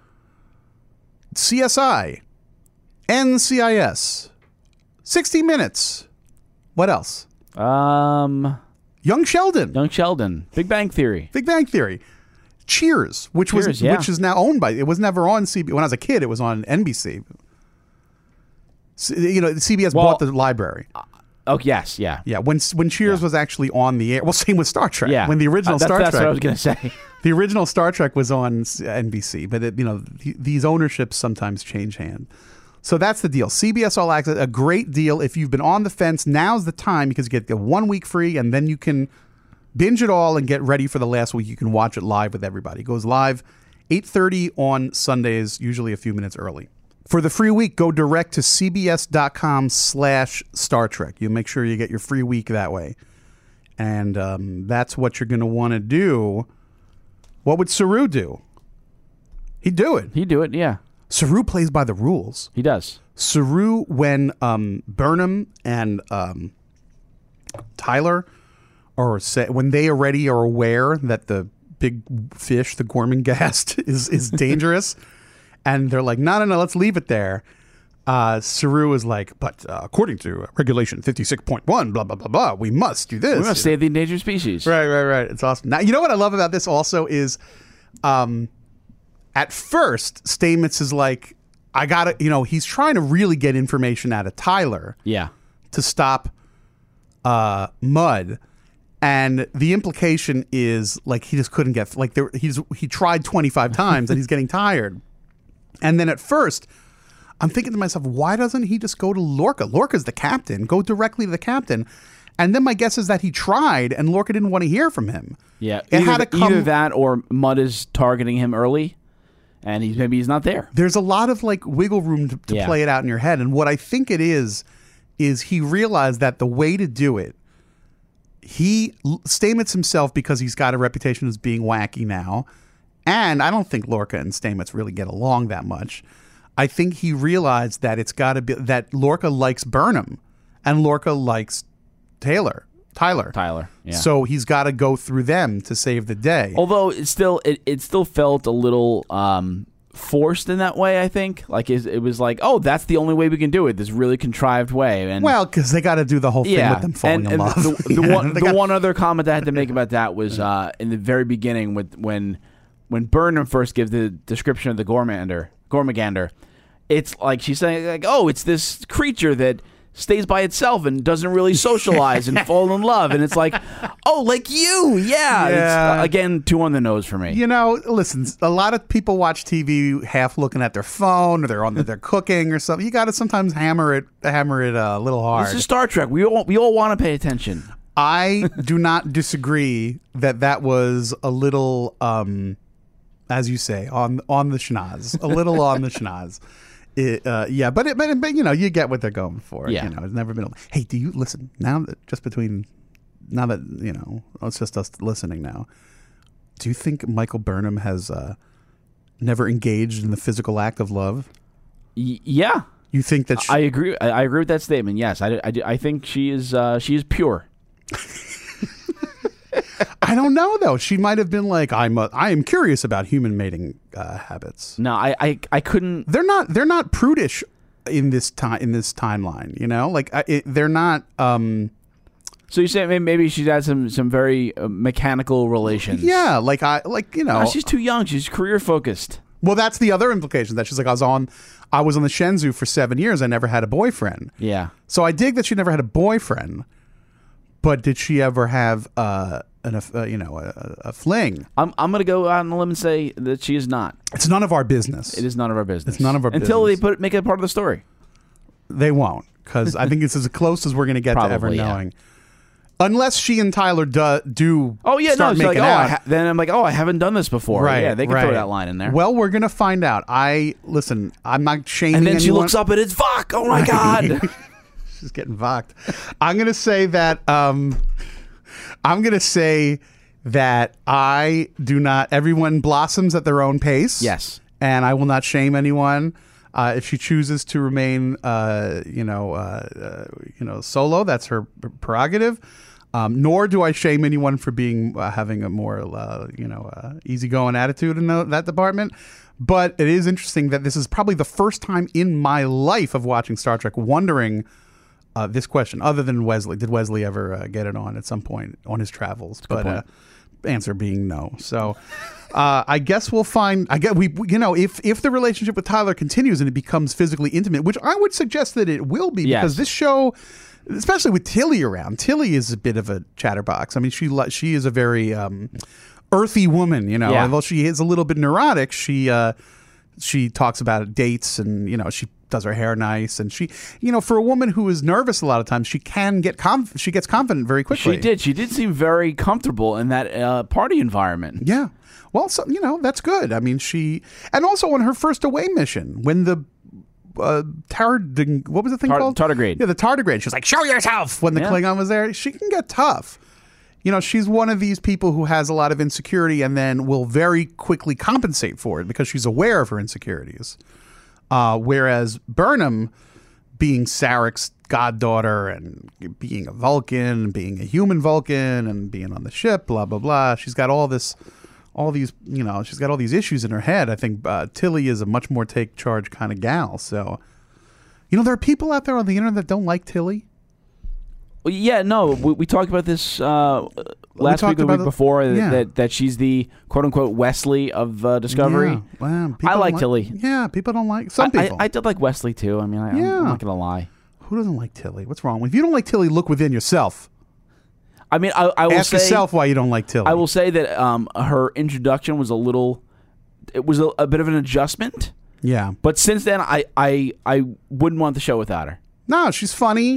C S I. N C I S. sixty minutes. What else? Um, Young Sheldon. Young Sheldon. Big Bang Theory. Big Bang Theory. Cheers, which was Cheers, yeah. which is now owned by. It was never on C B S. When I was a kid, it was on N B C. C, you know, C B S Well, bought the library. Oh, yes, yeah. Yeah, when when Cheers was actually on the air. Well, same with Star Trek. Yeah. When the original Uh, that's, Star that's Trek. what I was going to say. The original Star Trek was on N B C, but it, you know th- these ownerships sometimes change hand. So that's the deal. C B S All Access, a great deal. If you've been on the fence, now's the time because you get the one week free, and then you can binge it all and get ready for the last week. You can watch it live with everybody. It goes live eight thirty on Sundays, usually a few minutes early. For the free week, go direct to cbs.com slash Star Trek. You make sure you get your free week that way. And um, that's what you're going to want to do. What would Saru do? He'd do it. He'd do it, yeah. Saru plays by the rules. He does. Saru, when um, Burnham and um, Tyler, or say, when they already are aware that the big fish, the Gormenghast, is is dangerous, and they're like, no, no, no, let's leave it there. Uh, Saru is like, but uh, according to Regulation fifty-six point one, blah, blah, blah, blah, we must do this. We must save the endangered species. Right, right, right. It's awesome. Now, you know what I love about this also is, um, at first, Stamets is like, I gotta, you know, he's trying to really get information out of Tyler. Yeah. To stop uh, Mudd. And the implication is like he just couldn't get, like there, he's he tried twenty-five times and he's getting tired. And then at first, I'm thinking to myself, why doesn't he just go to Lorca? Lorca's the captain. Go directly to the captain. And then my guess is that he tried, and Lorca didn't want to hear from him. Yeah, it either, had to come, either that or Mudd is targeting him early, and he's maybe he's not there. There's a lot of like wiggle room to, to Yeah. play it out in your head, and what I think it is is he realized that the way to do it, he Stamets himself because he's got a reputation as being wacky now, and I don't think Lorca and Stamets really get along that much. I think he realized that it's got to be that Lorca likes Burnham, and Lorca likes Taylor. Tyler. Tyler. Yeah. So he's got to go through them to save the day. Although it still it, it still felt a little um, forced in that way. I think like it, it was like, oh, that's the only way we can do it. This really contrived way. And well, because they got to do the whole thing yeah, with them falling and, in and love. The, the, Yeah, one, they the got- one other comment I had to make about that was uh, in the very beginning with when when Burnham first gives the description of the Gormander, Gormagander. It's like she's saying like, oh, it's this creature that stays by itself and doesn't really socialize and fall in love. And it's like, oh, like you. Yeah. Yeah. It's, uh, again, two on the nose for me. You know, listen, a lot of people watch T V half looking at their phone or they're on they're cooking or something. You got to sometimes hammer it hammer it uh, a little hard. This is Star Trek. We all, we all want to pay attention. I do not disagree that that was a little, um, as you say, on on the schnoz, a little on the schnoz. It, uh, yeah, but, it, but but you know, you get what they're going for. Yeah. You know, it's never been. A, hey, do you listen now? That just between now that you know, it's just us listening now. Do you think Michael Burnham has uh, never engaged in the physical act of love? Y- yeah, you think that? She, I agree. I, I agree with that statement. Yes, I, I, I think she is uh, she is pure. I don't know though. She might have been like, I'm. A, I am curious about human mating uh, habits. No, I, I, I couldn't. They're not. They're not prudish in this time. In this timeline, you know, like I, it, they're not. Um, so you say maybe she's had some some very uh, mechanical relations. Yeah, like I like you know. No, she's too young. She's career focused. Well, that's the other implication that she's like I was on. I was on the Shenzhou for seven years. I never had a boyfriend. Yeah. So I dig that she never had a boyfriend. But did she ever have uh, an uh, you know a, a fling? I'm I'm gonna go out on a limb and say that she is not. It's none of our business. It is none of our business. It's none of our until business. they put make it part of the story. They won't, because I think it's as close as we're gonna get Probably, to ever yeah. knowing. Unless she and Tyler do, do oh yeah, start no, it's making like, oh, out. I ha- then I'm like, oh, I haven't done this before. Right, yeah, they can right. throw that line in there. Well, we're gonna find out. I listen. I'm not shaming. and then she anyone. looks up and it's Vok. Oh my god, she's getting Voked. I'm gonna say that. Um, I'm gonna say that I do not. Everyone blossoms at their own pace. Yes, and I will not shame anyone. Uh, if she chooses to remain, uh, you know, uh, uh, you know, solo, that's her prerogative. Um, nor do I shame anyone for being uh, having a more, uh, you know, uh, easygoing attitude in the, that department. But it is interesting that this is probably the first time in my life of watching Star Trek wondering uh, this question. Other than Wesley, did Wesley ever uh, get it on at some point on his travels? But uh, answer being no. So. Uh, I guess we'll find. I get we. You know, if if the relationship with Tyler continues and it becomes physically intimate, which I would suggest that it will be, Yes. because this show, especially with Tilly around, Tilly is a bit of a chatterbox. I mean, she li- she is a very um, earthy woman. You know, Yeah. although she is a little bit neurotic, she uh, she talks about dates and you know she does her hair nice and she you know for a woman who is nervous a lot of times she can get conf- she gets confident very quickly. she did. She did seem very comfortable in that uh, party environment. Yeah. Well, so, you know, that's good. I mean, she... And also on her first away mission, when the... Uh, tard, what was the thing Tar- called? Tardigrade. Yeah, the tardigrade. She was like, show yourself! When the Yeah. Klingon was there. She can get tough. You know, she's one of these people who has a lot of insecurity and then will very quickly compensate for it because she's aware of her insecurities. Uh, whereas Burnham, being Sarek's goddaughter and being a Vulcan, and being a human Vulcan and being on the ship, blah, blah, blah. She's got all this... all these, you know, she's got all these issues in her head. I think uh, Tilly is a much more take charge kind of gal. So, you know, there are people out there on the internet that don't like Tilly. Well, yeah, no, we, we talked about this uh, last talked week or the about week it- before yeah. that that she's the quote unquote Wesley of uh, Discovery. Yeah. Wow, people I don't like Tilly. Yeah, people don't like some I, people. I, I did like Wesley too. I mean, I, Yeah. I'm, I'm not gonna lie. Who doesn't like Tilly? What's wrong? If you don't like Tilly, look within yourself. I mean, I, I will Ask say, yourself why you don't like Tilly. I will say that um, her introduction was a little, it was a, a bit of an adjustment. Yeah. But since then, I, I I wouldn't want the show without her. No, she's funny.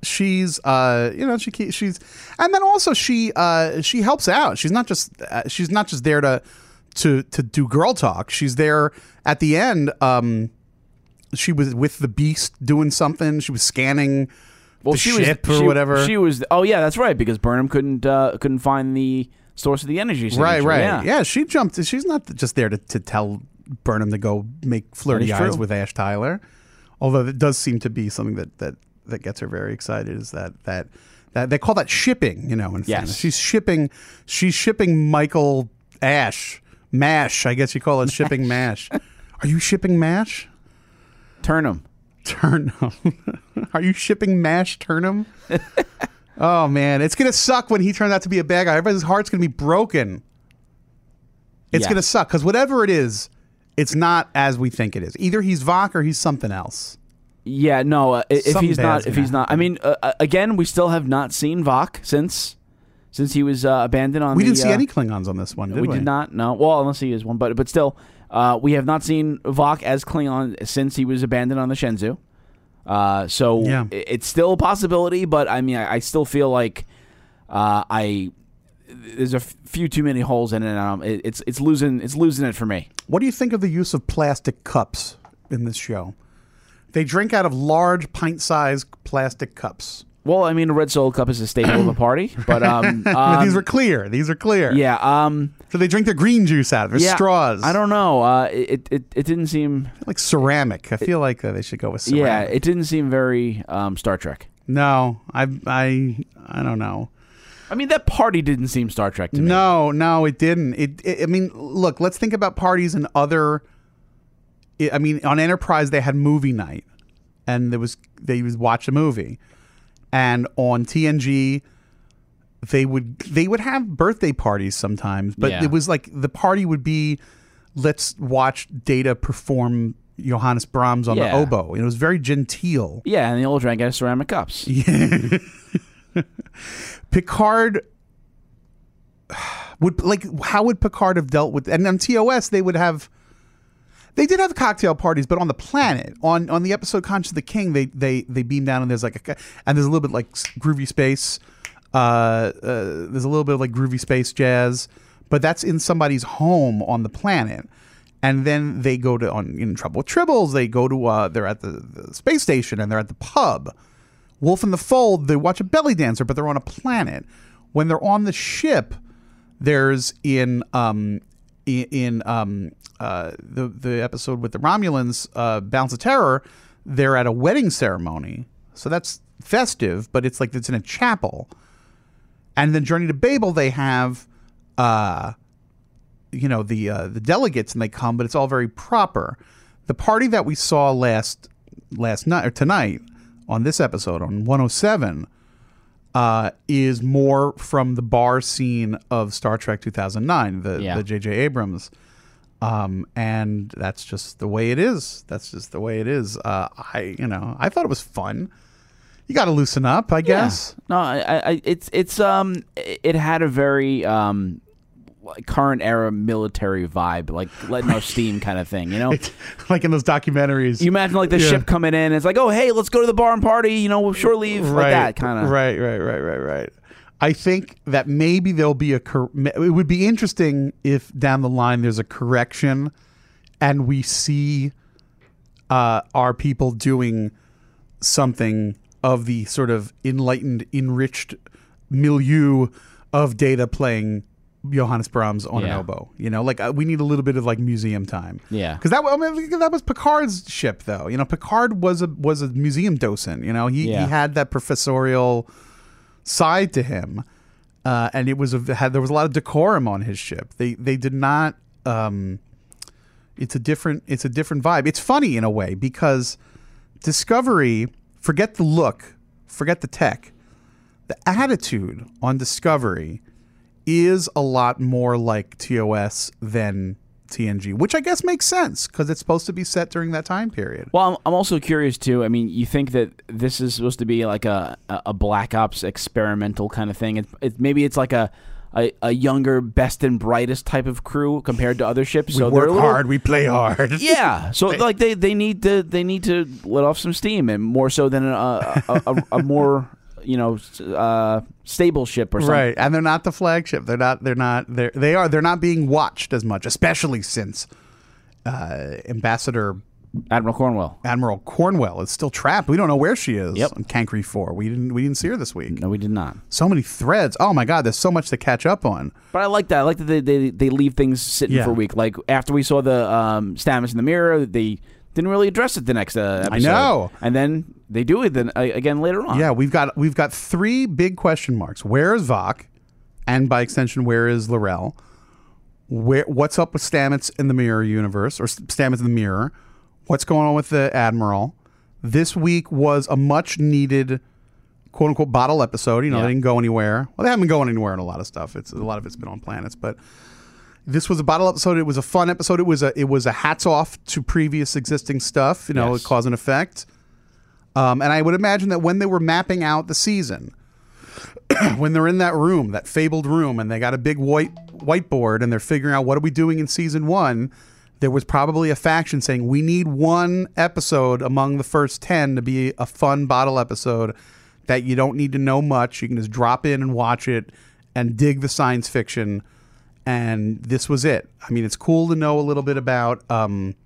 she's uh you know she ke- she's and then also she uh she helps out. She's not just uh, she's not just there to to to do girl talk. She's there at the end. Um, she was with the Beast doing something. She was scanning well, the she ship was, or she, whatever. She was. Oh yeah, that's right. Because Burnham couldn't uh, couldn't find the source of the energy signature. Right, right. Yeah. yeah, she jumped. She's not just there to, to tell Burnham to go make flirty That is eyes true. with Ash Tyler. Although it does seem to be something that that, that gets her very excited is that that that they call that shipping. You know, in Yes. fairness. she's shipping. She's shipping Michael Ash Mash. I guess you call it shipping Mash. Are you shipping Mash? Turnham. Turnham. Are you shipping Mash Turnham? Oh man, it's gonna suck when he turns out to be a bad guy. Everybody's heart's gonna be broken. It's Yes. gonna suck because whatever it is, it's not as we think it is. Either he's Vok or he's something else. Yeah, no. Uh, if Something he's bad's not, if gonna he's not, I mean, uh, again, we still have not seen Vok since since he was uh, abandoned on. We the, didn't see uh, any Klingons on this one, did we? we did not. No. Well, unless he is one, but but still, uh, we have not seen Vok as Klingon since he was abandoned on the Shenzhou. Uh, so Yeah. i- it's still a possibility, but I mean, I, I still feel like uh, I there's a f- few too many holes in it. Um, it. It's it's losing it's losing it for me. What do you think of the use of plastic cups in this show? They drink out of large pint-sized plastic cups. Well, I mean, a red Solo cup is a staple of the party, but um, But um, these were clear. These are clear. yeah. Um, So they drink their green juice out of their yeah, straws. I don't know. Uh, it, it it didn't seem. like ceramic. I feel like uh, they should go with ceramic. Yeah, it didn't seem very um, Star Trek. No, I I I don't know. I mean, that party didn't seem Star Trek to me. No, no, it didn't. It, it. I mean, look. Let's think about parties and other. I mean, on Enterprise they had movie night, and there was they would watch a movie, and on T N G they would they would have birthday parties sometimes, but Yeah. it was like the party would be, let's watch Data perform Johannes Brahms on Yeah. the oboe. It was very genteel. Yeah, and they all drank out of ceramic cups. Picard would like how would Picard have dealt with and on T O S they would have they did have cocktail parties, but on the planet on on the episode Conscious of the King they they they beam down and there's like a and there's a little bit like groovy space uh, uh there's a little bit of like groovy space jazz, but that's in somebody's home on the planet. And then they go to on in Trouble with Tribbles they go to uh they're at the, the space station and they're at the pub. Wolf in the Fold, they watch a belly dancer, but they're on a planet. When they're on the ship, there's in um in, in um uh the the episode with the Romulans, uh Balance of Terror, they're at a wedding ceremony. So that's festive, but it's like it's in a chapel. And then Journey to Babel, they have uh you know the uh, the delegates and they come, but it's all very proper. The party that we saw last last night or tonight on this episode on one oh seven uh, is more from the bar scene of Star Trek two thousand nine, the Yeah. the J J Abrams, um, and that's just the way it is. That's just the way it is. Uh, I you know I thought it was fun. You got to loosen up, I guess. No, I, I, it's it's um, it had a very um, like current era military vibe, like letting off steam kind of thing, you know. Like in those documentaries. You imagine like the Yeah. ship coming in, and it's like, oh hey, let's go to the bar and party, you know, shore leave, like that kind of. Right, right, right, right, right. I think that maybe there'll be a. Cor- it would be interesting if down the line there's a correction, and we see uh, our people doing something of the sort of enlightened, enriched milieu of Data playing Johannes Brahms on Yeah. an oboe. You know, like uh, we need a little bit of like museum time. Yeah. Because that, I mean, that was Picard's ship, though. You know, Picard was a was a museum docent. You know, he, Yeah. he had that professorial side to him, uh, and it was a, had there was a lot of decorum on his ship. They they did not. Um, it's a different it's a different vibe. It's funny in a way because Discovery, forget the look, forget the tech, the attitude on Discovery is a lot more like T O S than T N G, which I guess makes sense because it's supposed to be set during that time period. Well, I'm, I'm also curious too. I mean, you think that this is supposed to be like a a Black Ops experimental kind of thing? It, it, maybe it's like a, a a younger, best and brightest type of crew compared to other ships. We so work they're a little, hard, we play hard. Yeah, so like they, they need to they need to let off some steam, and more so than a a, a, a more you know, uh, stable ship or something. Right, and they're not the flagship. They're not. They're not. They're, they are. They're not being watched as much, especially since uh, Ambassador Admiral Cornwell. Admiral Cornwell is still trapped. We don't know where she is. Yep. On Cancri Four. We didn't. We didn't see her this week. No, we did not. So many threads. Oh my God, there's so much to catch up on. But I like that. I like that they they, they leave things sitting Yeah. for a week. Like after we saw the um, Stamets in the mirror, they didn't really address it the next uh, episode. I know. And then they do it then uh, again later on. Yeah, we've got we've got three big question marks. Where is Vok, and by extension, where is L'Rell? Where what's up with Stamets in the mirror universe, or Stamets in the mirror? What's going on with the Admiral? This week was a much needed, quote unquote, bottle episode. You know, Yeah. they didn't go anywhere. Well, they haven't been going anywhere in a lot of stuff. It's a lot of it's been on planets, but this was a bottle episode. It was a fun episode. It was a it was a hats off to previous existing stuff. You know, Yes. cause and effect. Um, and I would imagine that when they were mapping out the season, when they're in that room, that fabled room, and they got a big white whiteboard, and they're figuring out what are we doing in season one, there was probably a faction saying we need one episode among the first ten to be a fun bottle episode that you don't need to know much. You can just drop in and watch it and dig the science fiction. And this was it. I mean, it's cool to know a little bit about, um,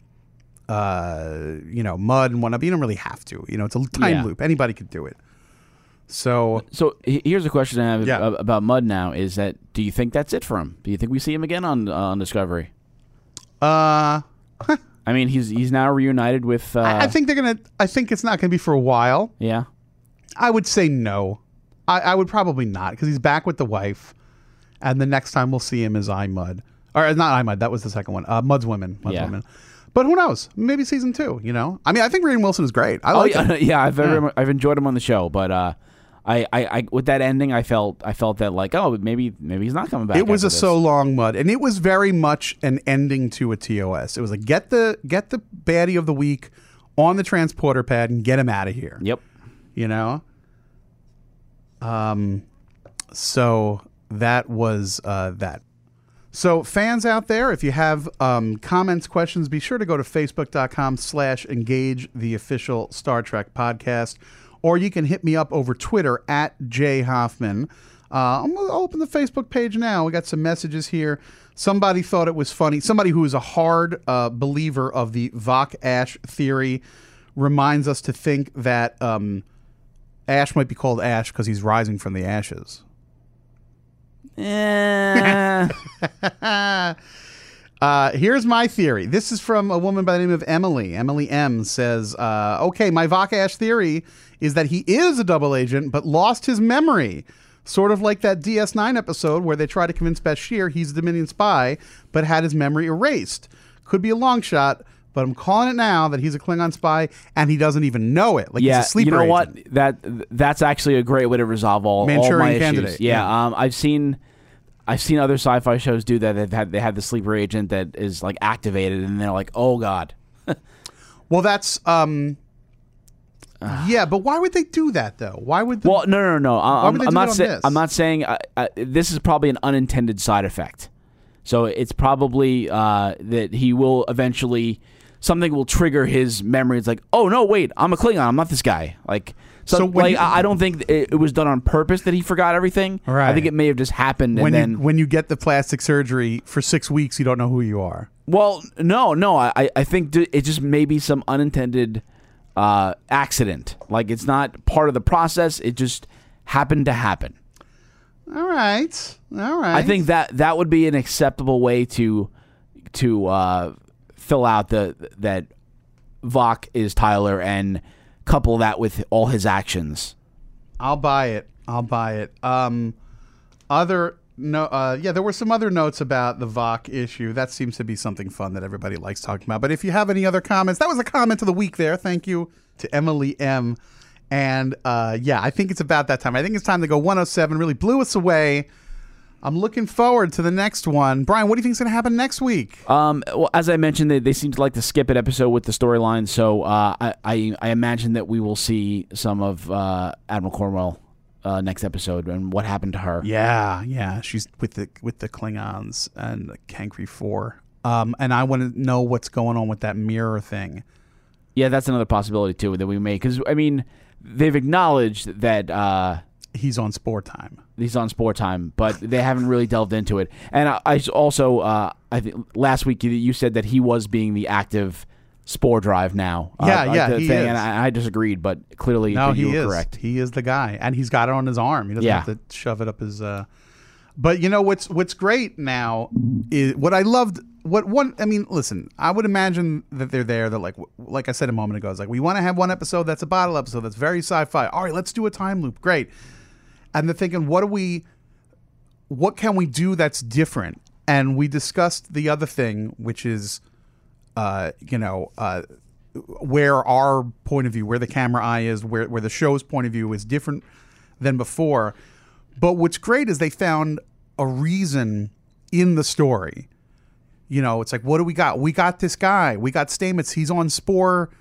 uh, you know, Mud and whatnot. But you don't really have to. You know, it's a time Yeah. loop. Anybody could do it. So, So he- here's a question I have Yeah. ab- about Mudd now: is that do you think that's it for him? Do you think we see him again on uh, on Discovery? uh, I mean, he's he's now reunited with. Uh, I I think they're gonna. I think it's not gonna be for a while. Yeah. I would say no. I, I would probably not, because he's back with the wife, and the next time we'll see him is I Mud, or not I Mud. That was the second one. Uh, Mud's Women. Mud's Yeah. Women. But who knows? Maybe season two. You know. I mean, I think Rainn Wilson is great. I Oh like yeah, him. yeah. I've very, Yeah. I've enjoyed him on the show, but uh, I, I, I with that ending, I felt I felt that like oh maybe maybe he's not coming back. It was after a this. so long Mud, and it was very much an ending to a T O S. It was like get the get the baddie of the week on the transporter pad and get him out of here. Yep. You know. Um, so that was uh, that. So fans out there, if you have um, comments, questions, be sure to go to facebook.com slash engage the official Star Trek podcast, or you can hit me up over Twitter at Jay Hoffman. Uh, I'm going to open the Facebook page now. We got some messages here. Somebody thought it was funny. Somebody who is a hard uh, believer of the Vok Ash theory reminds us to think that um, Ash might be called Ash because he's rising from the ashes. Eh. uh, here's my theory. This is from a woman by the name of Emily. Emily M says, uh, okay, my Vok Ash theory is that he is a double agent but lost his memory. Sort of like that D S nine episode where they try to convince Bashir he's a Dominion spy but had his memory erased. Could be a long shot, but I'm calling it now that he's a Klingon spy and he doesn't even know it. Like yeah, he's a sleeper you know agent. what? That that's actually a great way to resolve all, all Manchurian my issues. Candidate, Yeah, yeah. Um, I've seen I've seen other sci-fi shows do that. They've had they have the sleeper agent that is like activated, and they're like, oh god. Well, that's um, yeah, but why would they do that though? Why would the, Well, no, no, no. Why I'm, would they I'm do not it on saying. this? I'm not saying. Uh, uh, this is probably an unintended side effect. So it's probably uh, that he will eventually something will trigger his memory. It's like, oh no, wait, I'm a Klingon. I'm not this guy. Like, so, So when like you- I I don't think it, it was done on purpose that he forgot everything. Right. I think it may have just happened, when and then you when you get the plastic surgery for six weeks, you don't know who you are. well, no, no. I I think d- it just may be some unintended uh, accident. Like it's not part of the process. It just happened to happen. All right, all right. I think that that would be an acceptable way to to uh, fill out the that Vok is Tyler and couple that with all his actions. I'll buy it. I'll buy it. Um, other no, uh, yeah, there were some other notes about the Vok issue. That seems to be something fun that everybody likes talking about. But if you have any other comments, that was a comment of the week there. Thank you to Emily M. And uh, yeah, I think it's about that time. I think it's time to go one oh seven. Really blew us away. I'm looking forward to the next one. Brian, what do you think is going to happen next week? Um, well, as I mentioned, they, they seem to like to skip an episode with the storyline, so uh, I, I I imagine that we will see some of uh, Admiral Cornwell uh, next episode and what happened to her. Yeah, yeah, she's with the with the Klingons and the Cancri Four. Um, and I want to know what's going on with that mirror thing. Yeah, that's another possibility too that we may, because I mean, they've acknowledged that uh, he's on Spore Time. He's on Spore Time, but they haven't really delved into it. And I, I also, uh, I think last week you, you said that he was being the active Spore Drive now. Yeah, uh, yeah, the he thing, is. And I, I disagreed, but clearly No, you he were is. correct. He is the guy, and he's got it on his arm. He doesn't Yeah. have to shove it up his. Uh... But you know what's what's great now is what I loved. What one? I mean, listen. I would imagine that they're there. That like, like I said a moment ago, it's like we want to have one episode that's a bottle episode that's very sci-fi. All right, let's do a time loop. Great. And they're thinking, what do we? What can we do that's different? And we discussed the other thing, which is, uh, you know, uh, where our point of view, where the camera eye is, where where the show's point of view is different than before. But what's great is they found a reason in the story. You know, it's like, what do we got? We got this guy. We got Stamets. He's on Spore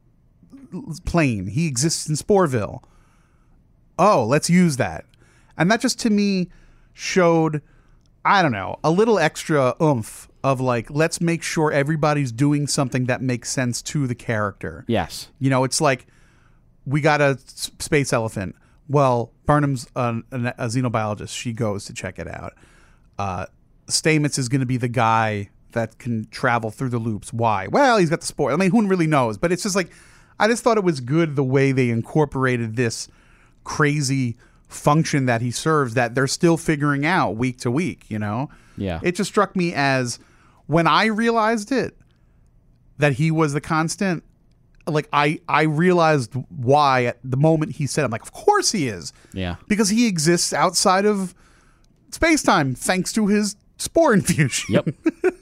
plane. He exists in Sporeville. Oh, let's use that. And that just to me showed, I don't know, a little extra oomph of like, let's make sure everybody's doing something that makes sense to the character. Yes. You know, it's like, we got a s- space elephant. Well, Burnham's a, a xenobiologist. She goes to check it out. Uh, Stamets is going to be the guy that can travel through the loops. Why? Well, he's got the spore. I mean, who really knows? But it's just like, I just thought it was good the way they incorporated this crazy function that he serves that they're still figuring out week to week, you know? Yeah. It just struck me as, when I realized it, that he was the constant, like I, I realized why at the moment he said, I'm like, of course he is. Yeah. Because he exists outside of space-time thanks to his spore infusion. Yep.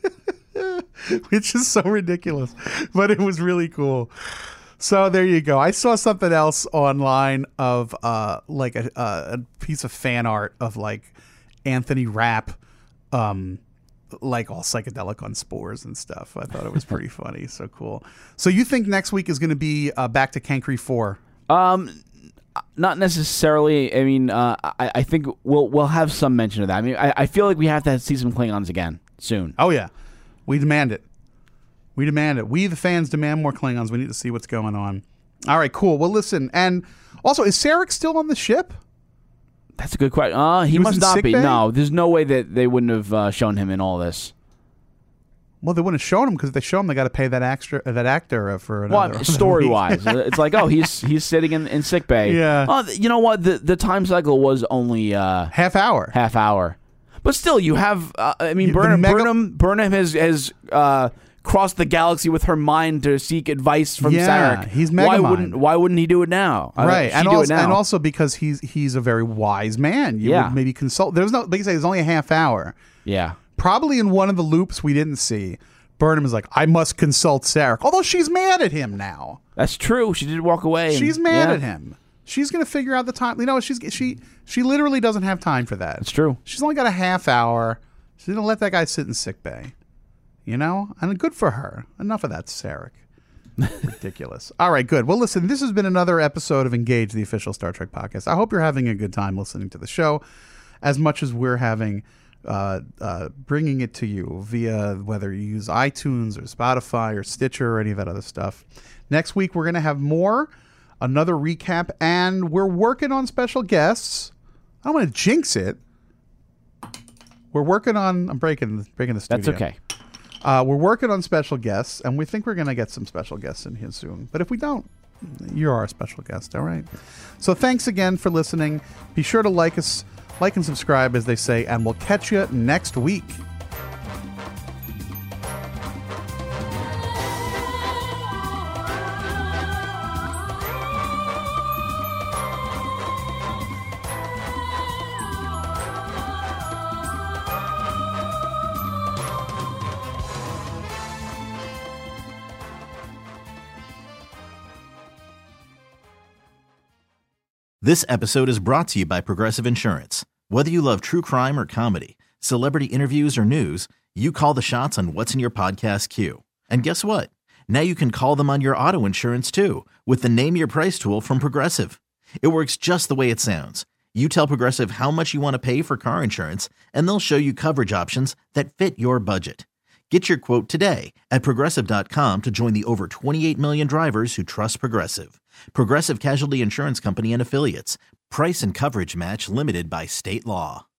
Which is so ridiculous. But it was really cool. So there you go. I saw something else online of uh, like a, a piece of fan art of like Anthony Rapp, um, like all psychedelic on spores and stuff. I thought it was pretty funny. So cool. So you think next week is going to be uh, back to Cancri four? Um, not necessarily. I mean, uh, I, I think we'll we'll have some mention of that. I mean, I, I feel like we have to see some Klingons again soon. Oh yeah, we demand it. We demand it. We, the fans, demand more Klingons. We need to see what's going on. All right, cool. Well, listen, and also, is Sarek still on the ship? That's a good question. Uh, he, He was must in not sick be. bay? No, there's no way that they wouldn't have uh, shown him in all this. Well, they wouldn't have shown him because if they show him, they got to pay that extra that actor uh, for Well, another. story wise, it's like, oh, he's he's sitting in, in sick bay. Yeah. Oh, th- you know what? The the time cycle was only uh, half hour. Half hour. But still, you have. Uh, I mean, You- the Burnham mega- Burnham Burnham has has uh, crossed the galaxy with her mind to seek advice from Yeah, Sarek. he's why Megamind. wouldn't Why wouldn't he do it now? Uh, Right, she and do also, it now. and also because he's he's a very wise man. You Yeah. would maybe consult. There's no, like you say, it's only a half hour. yeah. Probably in one of the loops we didn't see, Burnham is like, I must consult Sarek. Although she's mad at him now. That's true. She did walk away. and- She's mad yeah. at him. She's gonna figure out the time. You know, she's she she literally doesn't have time for that. That's true. She's only got a half hour. She's gonna let that guy sit in sick bay. You know, and good for her. Enough of that, Sarek. Ridiculous. All right, good. Well, listen, this has been another episode of Engage, the official Star Trek podcast. I hope you're having a good time listening to the show, as much as we're having uh, uh, bringing it to you via whether you use iTunes or Spotify or Stitcher or any of that other stuff. Next week, we're going to have more, another recap, and we're working on special guests. I don't want to jinx it. We're working on. I'm breaking breaking the studio. That's okay. Uh, we're working on special guests, and we think we're going to get some special guests in here soon. But if we don't, you're our special guest, all right? So thanks again for listening. Be sure to like us, like and subscribe, as they say, and we'll catch you next week. This episode is brought to you by Progressive Insurance. Whether you love true crime or comedy, celebrity interviews or news, you call the shots on what's in your podcast queue. And guess what? Now you can call them on your auto insurance too, with the Name Your Price tool from Progressive. It works just the way it sounds. You tell Progressive how much you want to pay for car insurance, and they'll show you coverage options that fit your budget. Get your quote today at Progressive dot com to join the over twenty-eight million drivers who trust Progressive. Progressive Casualty Insurance Company and Affiliates. Price and coverage match limited by state law.